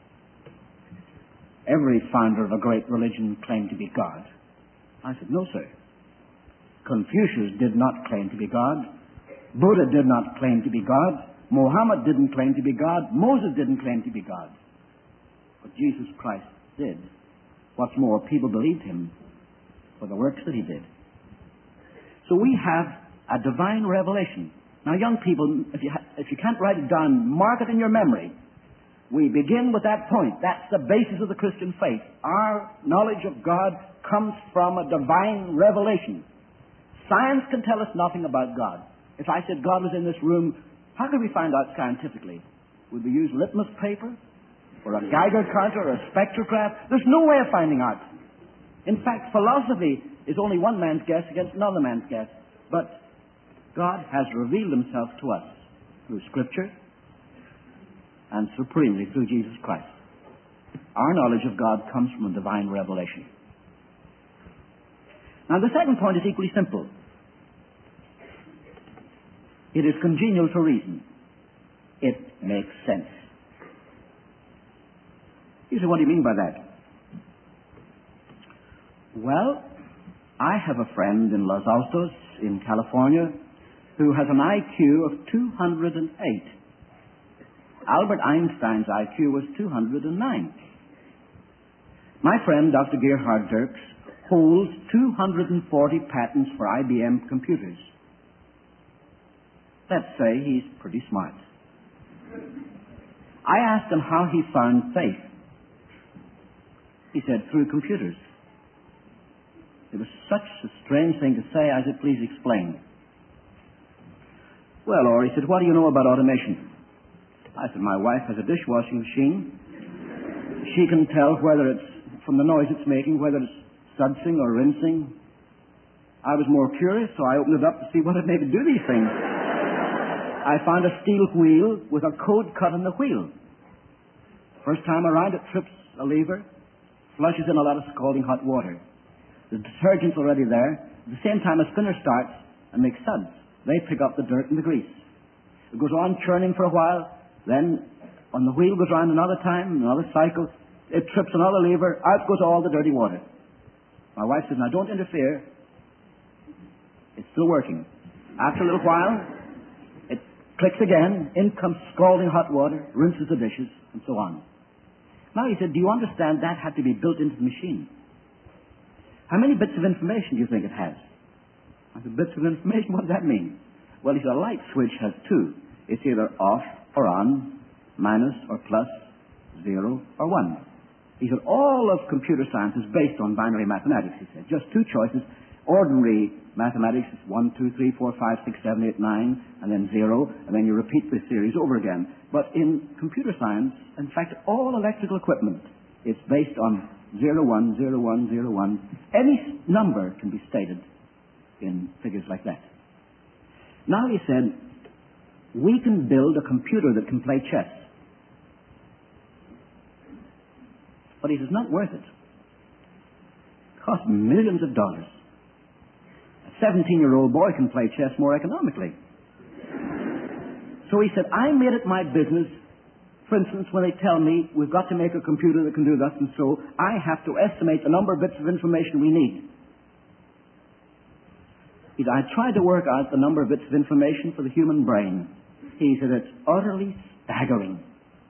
Speaker 1: every founder of a great religion claimed to be God. I said, no, sir. Confucius did not claim to be God. Buddha did not claim to be God. Muhammad didn't claim to be God. Moses didn't claim to be God. But Jesus Christ did. What's more, people believed him for the works that he did. So we have a divine revelation. Now, young people, if you can't write it down, mark it in your memory. We begin with that point. That's the basis of the Christian faith. Our knowledge of God comes from a divine revelation. Science can tell us nothing about God. If I said God was in this room, how could we find out scientifically? Would we use litmus paper? Or a Geiger counter or a spectrograph? There's no way of finding out. In fact, philosophy is only one man's guess against another man's guess. But God has revealed himself to us through Scripture and supremely through Jesus Christ. Our knowledge of God comes from a divine revelation. Now, the second point is equally simple. It is congenial to reason. It makes sense. You say, what do you mean by that? Well, I have a friend in Los Altos in California who has an IQ of 208. Albert Einstein's IQ was 209. My friend, Dr. Gerhard Dirks, holds 240 patents for IBM computers. Let's say he's pretty smart. I asked him how he found faith. He said, through computers. It was such a strange thing to say. I said, please explain. Well, or he said, what do you know about automation? I said, my wife has a dishwashing machine. She can tell whether it's, from the noise it's making, whether it's sudsing or rinsing. I was more curious, so I opened it up to see what it made it do these things. I found a steel wheel with a code cut in the wheel. First time around, it trips a lever, flushes in a lot of scalding hot water. The detergent's already there. At the same time, a spinner starts and makes suds. They pick up the dirt and the grease. It goes on churning for a while. Then, when the wheel goes around another time, another cycle, it trips another lever. Out goes all the dirty water. My wife said, now don't interfere. It's still working. After a little while, it clicks again. In comes scalding hot water, rinses the dishes, and so on. Now he said, do you understand that had to be built into the machine? How many bits of information do you think it has? I said, bits of information? What does that mean? Well, he said, a light switch has two. It's either off or on, minus or plus, 0 or 1. He said, all of computer science is based on binary mathematics, he said. Just two choices. Ordinary mathematics is 1, 2, 3, 4, 5, 6, 7, 8, 9, and then 0, and then you repeat the series over again. But in computer science, in fact, all electrical equipment is based on 0, 1, 0, 1, 0, 1. Any number can be stated in figures like that. Now he said, we can build a computer that can play chess. But he says, not worth it. It costs millions of dollars. A 17-year-old boy can play chess more economically. So he said, I made it my business. For instance, when they tell me we've got to make a computer that can do thus and so, I have to estimate the number of bits of information we need. He said, I tried to work out the number of bits of information for the human brain. He said, it's utterly staggering.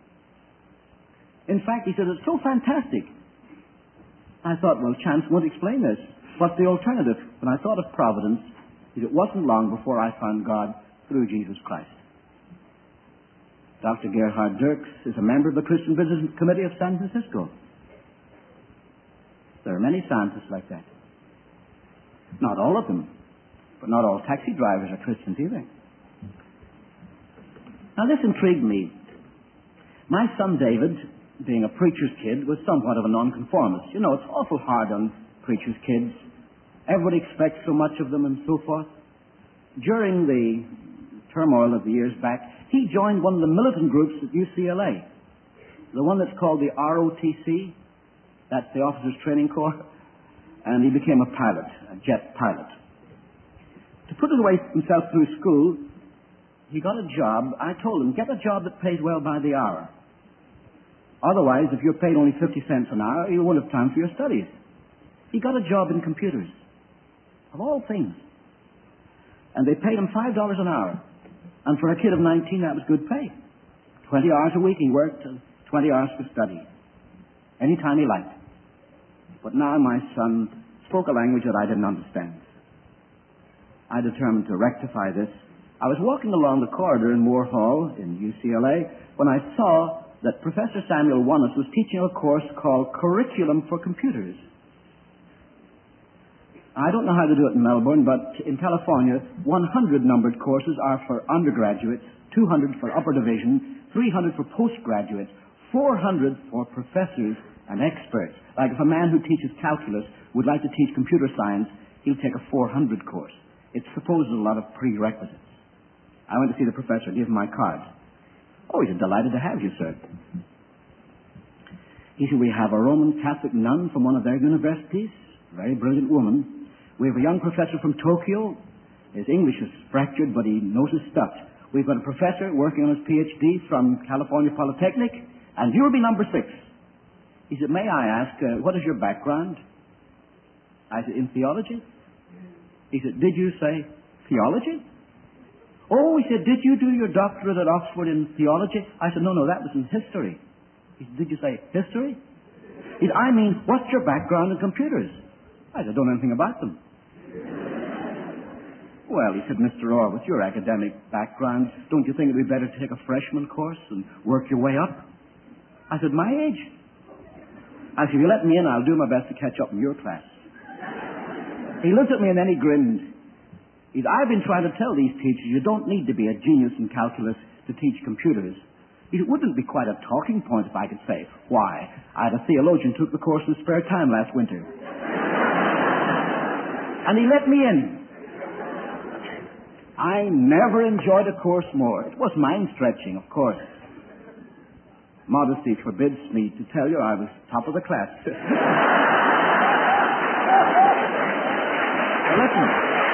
Speaker 1: In fact, he said, it's so fantastic. I thought, well, chance won't explain this. What's the alternative? When I thought of providence, it wasn't long before I found God through Jesus Christ. Dr. Gerhard Dirks is a member of the Christian Business Committee of San Francisco. There are many scientists like that. Not all of them, but not all taxi drivers are Christians either. Now, this intrigued me. My son David, being a preacher's kid, was somewhat of a nonconformist. You know, it's awful hard on preacher's kids. Everybody expects so much of them and so forth. During the turmoil of the years back, he joined one of the militant groups at UCLA, the one that's called the ROTC. That's the Officers Training Corps. And he became a pilot, a jet pilot. To put it away himself through school, he got a job. I told him, get a job that pays well by the hour. Otherwise, if you're paid only 50 cents an hour, you won't have time for your studies. He got a job in computers, of all things. And they paid him $5 an hour. And for a kid of 19, that was good pay. 20 hours a week he worked, 20 hours for study. Any time he liked. But now my son spoke a language that I didn't understand. I determined to rectify this. I was walking along the corridor in Moore Hall in UCLA when I saw that Professor Samuel Wanis was teaching a course called Curriculum for Computers. I don't know how to do it in Melbourne, but in California, 100 numbered courses are for undergraduates, 200 for upper division, 300 for postgraduates, 400 for professors and experts. Like if a man who teaches calculus would like to teach computer science, he'll take a 400 course. It supposes a lot of prerequisites. I went to see the professor, give him my card. Oh, he's delighted to have you, sir. He said, we have a Roman Catholic nun from one of their universities, a very brilliant woman. We have a young professor from Tokyo. His English is fractured, but he knows his stuff. We've got a professor working on his PhD from California Polytechnic, and you'll be number 6. He said, may I ask, what is your background? I said, in theology. He said, did you say theology? Oh, he said, did you do your doctorate at Oxford in theology? I said, no, that was in history. He said, did you say history? He said, I mean, what's your background in computers? I said, I don't know anything about them. Well, he said, Mr. Orr, with your academic background, don't you think it would be better to take a freshman course and work your way up? I said, my age? I said, if you let me in, I'll do my best to catch up in your class. He looked at me and then he grinned. He said, I've been trying to tell these teachers you don't need to be a genius in calculus to teach computers. It wouldn't be quite a talking point if I could say, why, I had a theologian who took the course in his spare time last winter. And he let me in. I never enjoyed a course more. It was mind-stretching, of course. Modesty forbids me to tell you I was top of the class. Now listen.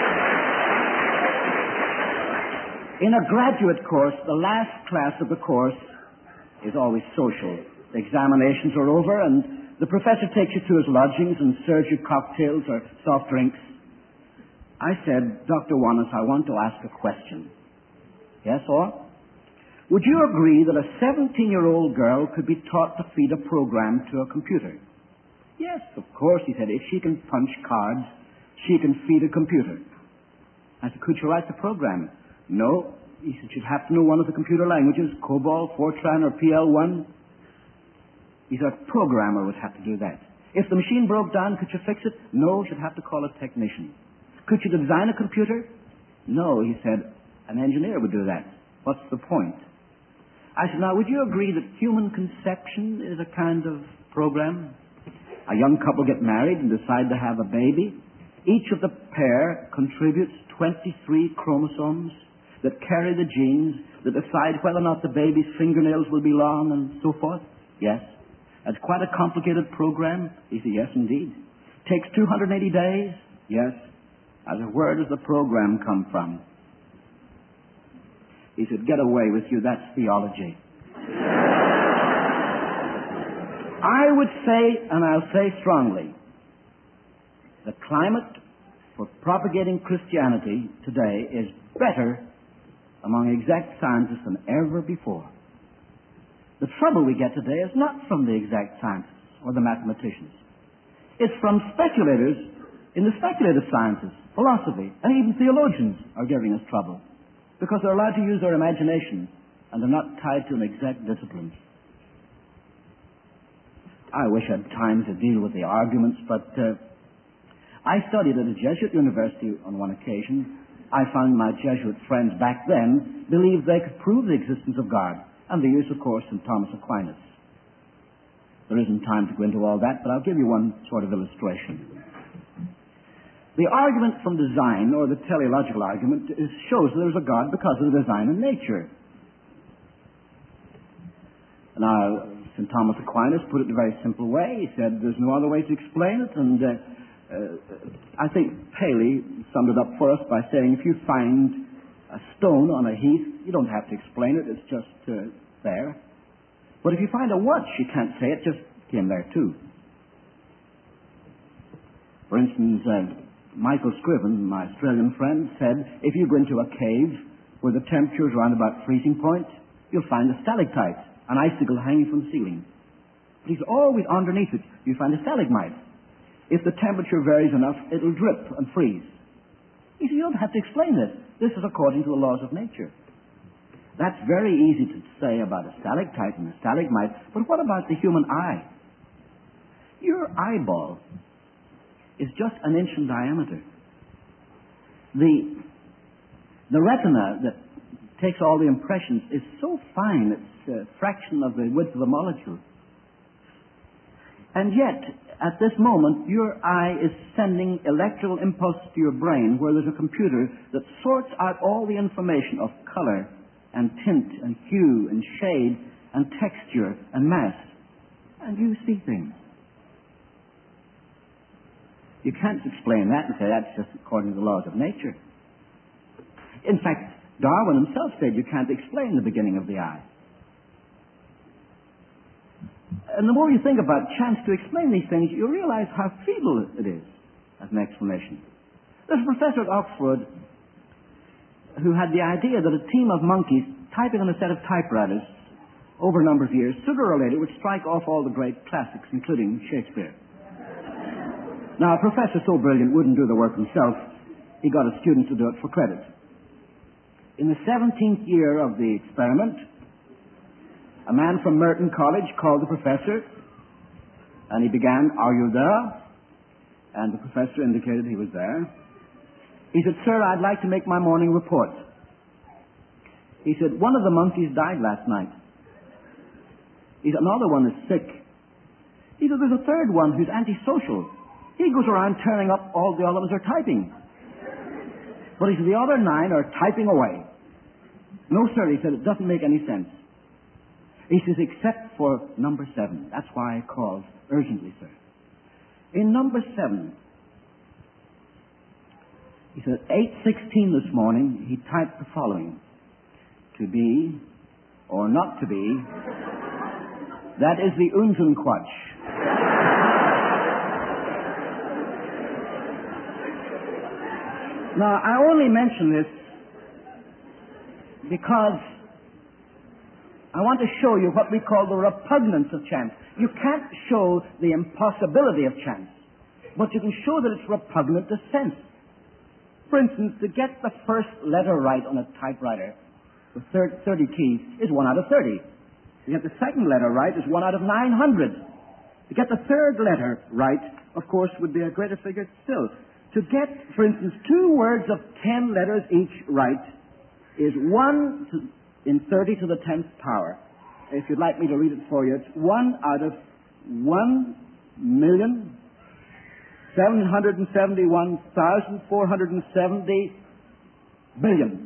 Speaker 1: In a graduate course, the last class of the course is always social. The examinations are over and the professor takes you to his lodgings and serves you cocktails or soft drinks. I said, Dr. Wallace, I want to ask a question. Yes, or? Would you agree that a 17-year-old girl could be taught to feed a program to a computer? Yes, of course, he said. If she can punch cards, she can feed a computer. I said, could she write the program? No. He said, she'd have to know one of the computer languages, COBOL, Fortran, or PL1. He said, a programmer would have to do that. If the machine broke down, could you fix it? No, she'd have to call a technician. Could you design a computer? No, he said, an engineer would do that. What's the point? I said, now, would you agree that human conception is a kind of program? A young couple get married and decide to have a baby. Each of the pair contributes 23 chromosomes that carry the genes that decide whether or not the baby's fingernails will be long and so forth. Yes. That's quite a complicated program. He said, yes, indeed. Takes 280 days. Yes. I said, where does the program come from? He said, get away with you, that's theology. I would say, and I'll say strongly, the climate for propagating Christianity today is better among exact scientists than ever before. The trouble we get today is not from the exact scientists or the mathematicians. It's from speculators in the speculative sciences. Philosophy, and even theologians are giving us trouble because they're allowed to use their imagination and they're not tied to an exact discipline. I wish I had time to deal with the arguments, but I studied at a Jesuit university on one occasion. I found my Jesuit friends back then believed they could prove the existence of God, and they used, of course, St. Thomas Aquinas. There isn't time to go into all that, but I'll give you one sort of illustration. The argument from design, or the teleological argument, shows that there's a God because of the design of nature. Now, St. Thomas Aquinas put it in a very simple way. He said there's no other way to explain it, and I think Paley summed it up for us by saying if you find a stone on a heath, you don't have to explain it, it's just there. But if you find a watch, you can't say it just came there too. For instance, Michael Scriven, my Australian friend, said if you go into a cave where the temperature is around about freezing point, you'll find a stalactite, an icicle hanging from the ceiling. But he's always underneath it, you find a stalagmite. If the temperature varies enough, it'll drip and freeze. He said, you don't have to explain this. This is according to the laws of nature. That's very easy to say about a stalactite and a stalagmite, but what about the human eye? Your eyeball is just an inch in diameter. The retina that takes all the impressions, is so fine, it's a fraction of the width of a molecule. And yet, at this moment, your eye is sending electrical impulses to your brain where there's a computer that sorts out all the information of color and tint and hue and shade and texture and mass. And you see things. You can't explain that and say that's just according to the laws of nature. In fact, Darwin himself said you can't explain the beginning of the eye. And the more you think about chance to explain these things, you realize how feeble it is as an explanation. There's a professor at Oxford who had the idea that a team of monkeys typing on a set of typewriters over a number of years, sooner or later, would strike off all the great classics, including Shakespeare. Now, a professor so brilliant wouldn't do the work himself. He got a student to do it for credit. In the 17th year of the experiment, a man from Merton College called the professor, and he began, "Are you there?" And the professor indicated he was there. He said, "Sir, I'd like to make my morning report." He said, "One of the monkeys died last night." He said, "Another one is sick." He said, "There's a third one who's antisocial. He goes around turning up all the other ones are typing." But he said, "The other 9 are typing away." "No, sir," he said, "it doesn't make any sense." He says, "Except for number 7. That's why I called urgently, sir." In number 7, he said, at 8:16 this morning, he typed the following: "To be or not to be, that is the Unsenquatsch." Now, I only mention this because I want to show you what we call the repugnance of chance. You can't show the impossibility of chance, but you can show that it's repugnant to sense. For instance, to get the first letter right on a typewriter with 30 keys is 1 out of 30. To get the second letter right is 1 out of 900. To get the third letter right, of course, would be a greater figure still. To get, for instance, 2 words of 10 letters each right is 1 in 30 to the 10th power. If you'd like me to read it for you, it's 1 out of 1,771,470 billion.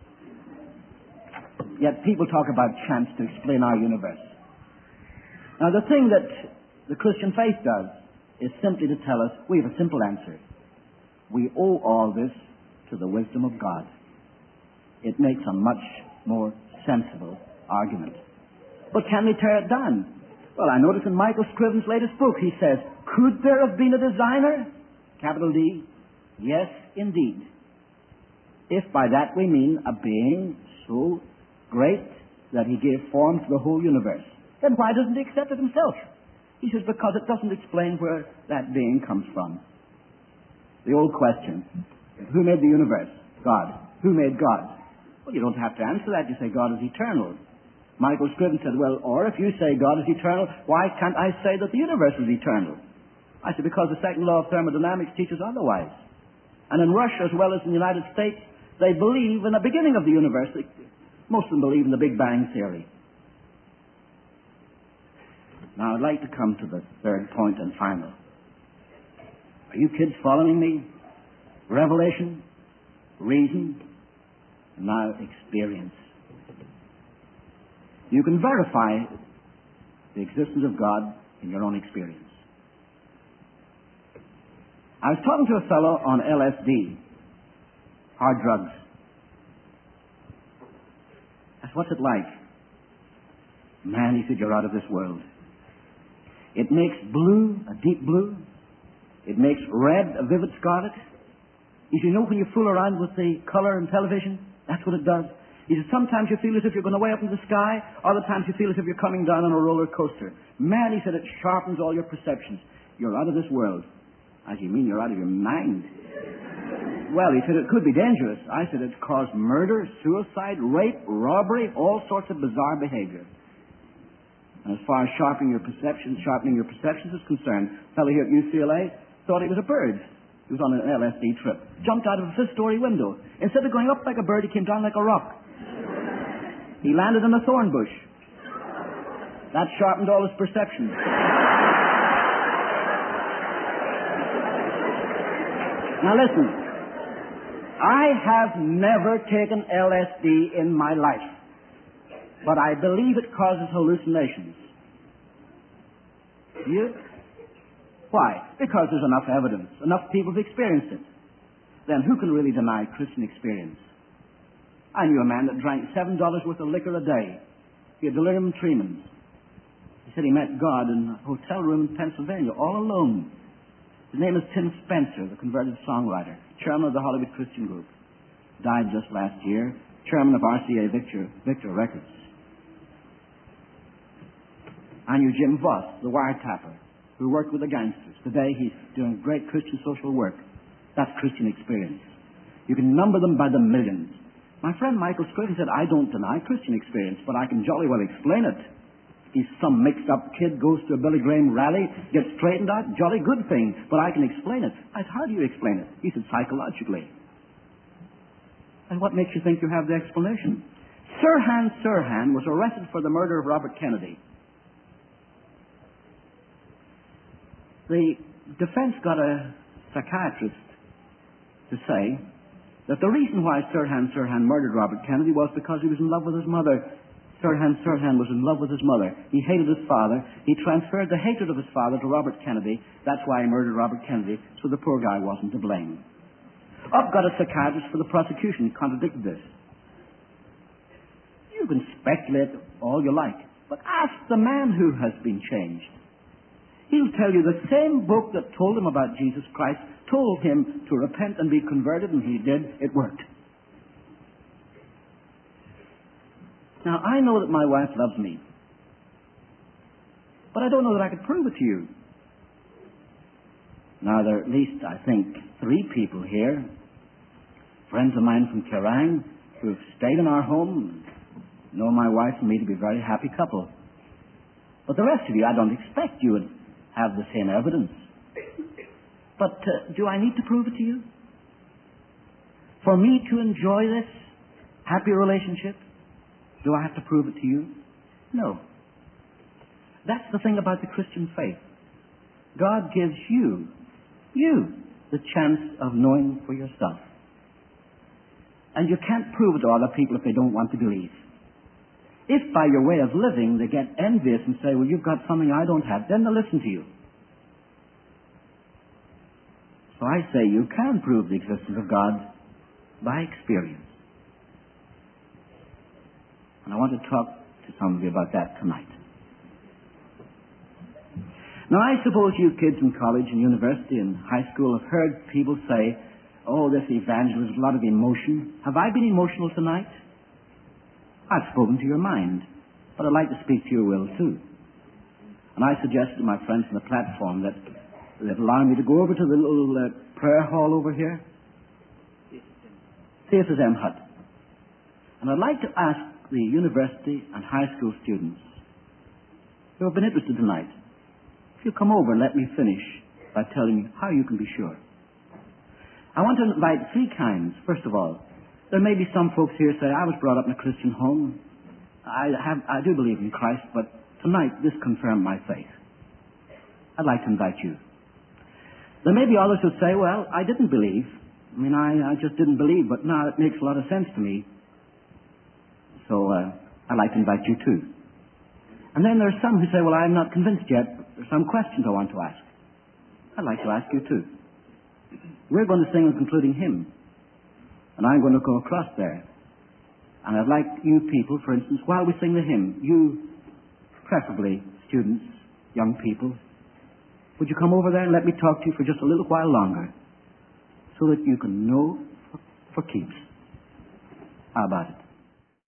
Speaker 1: Yet people talk about chance to explain our universe. Now, the thing that the Christian faith does is simply to tell us we have a simple answer. We owe all this to the wisdom of God. It makes a much more sensible argument. But can we tear it down? Well, I notice in Michael Scriven's latest book, he says, could there have been a designer? Capital D. Yes, indeed. If by that we mean a being so great that he gave form to the whole universe, then why doesn't he accept it himself? He says, because it doesn't explain where that being comes from. The old question, who made the universe? God. Who made God? Well, you don't have to answer that. You say God is eternal. Michael Scriven said, well, or if you say God is eternal, why can't I say that the universe is eternal? I said, because the second law of thermodynamics teaches otherwise. And in Russia, as well as in the United States, they believe in the beginning of the universe. Most of them believe in the Big Bang theory. Now, I'd like to come to the third point and final. Are you kids following me? Revelation, reason, and now experience. You can verify the existence of God in your own experience. I was talking to a fellow on LSD, hard drugs. I said, what's it like? Man, he said, you're out of this world. It makes blue, a deep blue. It makes red, a vivid scarlet. You know when you fool around with the color in television? That's what it does. He said, sometimes you feel as if you're going way up in the sky, other times you feel as if you're coming down on a roller coaster. Man, he said, it sharpens all your perceptions. You're out of this world. I said, you mean you're out of your mind? Well, he said, it could be dangerous. I said, it's caused murder, suicide, rape, robbery, all sorts of bizarre behavior. And as far as sharpening your perceptions is concerned, a fellow here at UCLA thought he was a bird. He was on an LSD trip. Jumped out of a 5th-story window. Instead of going up like a bird, he came down like a rock. He landed in a thorn bush. That sharpened all his perceptions. Now listen, I have never taken LSD in my life, but I believe it causes hallucinations. You? Why? Because there's enough evidence. Enough people have experienced it. Then who can really deny Christian experience? I knew a man that drank $7 worth of liquor a day. He had delirium tremens. He said he met God in a hotel room in Pennsylvania, all alone. His name is Tim Spencer, the converted songwriter, chairman of the Hollywood Christian Group. Died just last year, chairman of RCA Victor Records. I knew Jim Voss, the wiretapper, who worked with the gangsters. Today he's doing great Christian social work. That's Christian experience. You can number them by the millions. My friend Michael Scriven said, I don't deny Christian experience, but I can jolly well explain it. If some mixed-up kid goes to a Billy Graham rally, gets straightened out, jolly good thing, but I can explain it. I said, how do you explain it? He said, psychologically. And what makes you think you have the explanation? Sirhan Sirhan was arrested for the murder of Robert Kennedy. The defense got a psychiatrist to say that the reason why Sirhan Sirhan murdered Robert Kennedy was because he was in love with his mother. Sirhan Sirhan was in love with his mother. He hated his father. He transferred the hatred of his father to Robert Kennedy. That's why he murdered Robert Kennedy, so the poor guy wasn't to blame. Up got a psychiatrist for the prosecution, contradicted this. You can speculate all you like, but ask the man who has been changed. He'll tell you the same book that told him about Jesus Christ told him to repent and be converted, and he did. It worked. Now, I know that my wife loves me, but I don't know that I could prove it to you. Now, there are at least, I think, 3 people here, friends of mine from Kerrang, who have stayed in our home, know my wife and me to be a very happy couple. But the rest of you, I don't expect you would have the same evidence. But do I need to prove it to you? For me to enjoy this happy relationship, do I have to prove it to you? No. That's the thing about the Christian faith. God gives you, the chance of knowing for yourself. And you can't prove it to other people if they don't want to believe. If by your way of living they get envious and say, well, you've got something I don't have, then they'll listen to you. So I say you can prove the existence of God by experience. And I want to talk to some of you about that tonight. Now, I suppose you kids in college and university and high school have heard people say, oh, this evangelism is a lot of emotion. Have I been emotional tonight? I've spoken to your mind, but I'd like to speak to your will too. And I suggested to my friends on the platform that they'd allow me to go over to the little prayer hall over here. Theater's M. Hut. And I'd like to ask the university and high school students who have been interested tonight, if you come over and let me finish by telling you how you can be sure. I want to invite 3 kinds. First of all, there may be some folks here say, I was brought up in a Christian home. I do believe in Christ, but tonight this confirmed my faith. I'd like to invite you. There may be others who say, well, I didn't believe. I just didn't believe, but now it makes a lot of sense to me. So I'd like to invite you too. And then there are some who say, well, I'm not convinced yet. There's some questions I want to ask. I'd like to ask you too. We're going to sing a concluding hymn. And I'm going to go across there. And I'd like you people, for instance, while we sing the hymn, you, preferably students, young people, would you come over there and let me talk to you for just a little while longer so that you can know for keeps? How about it?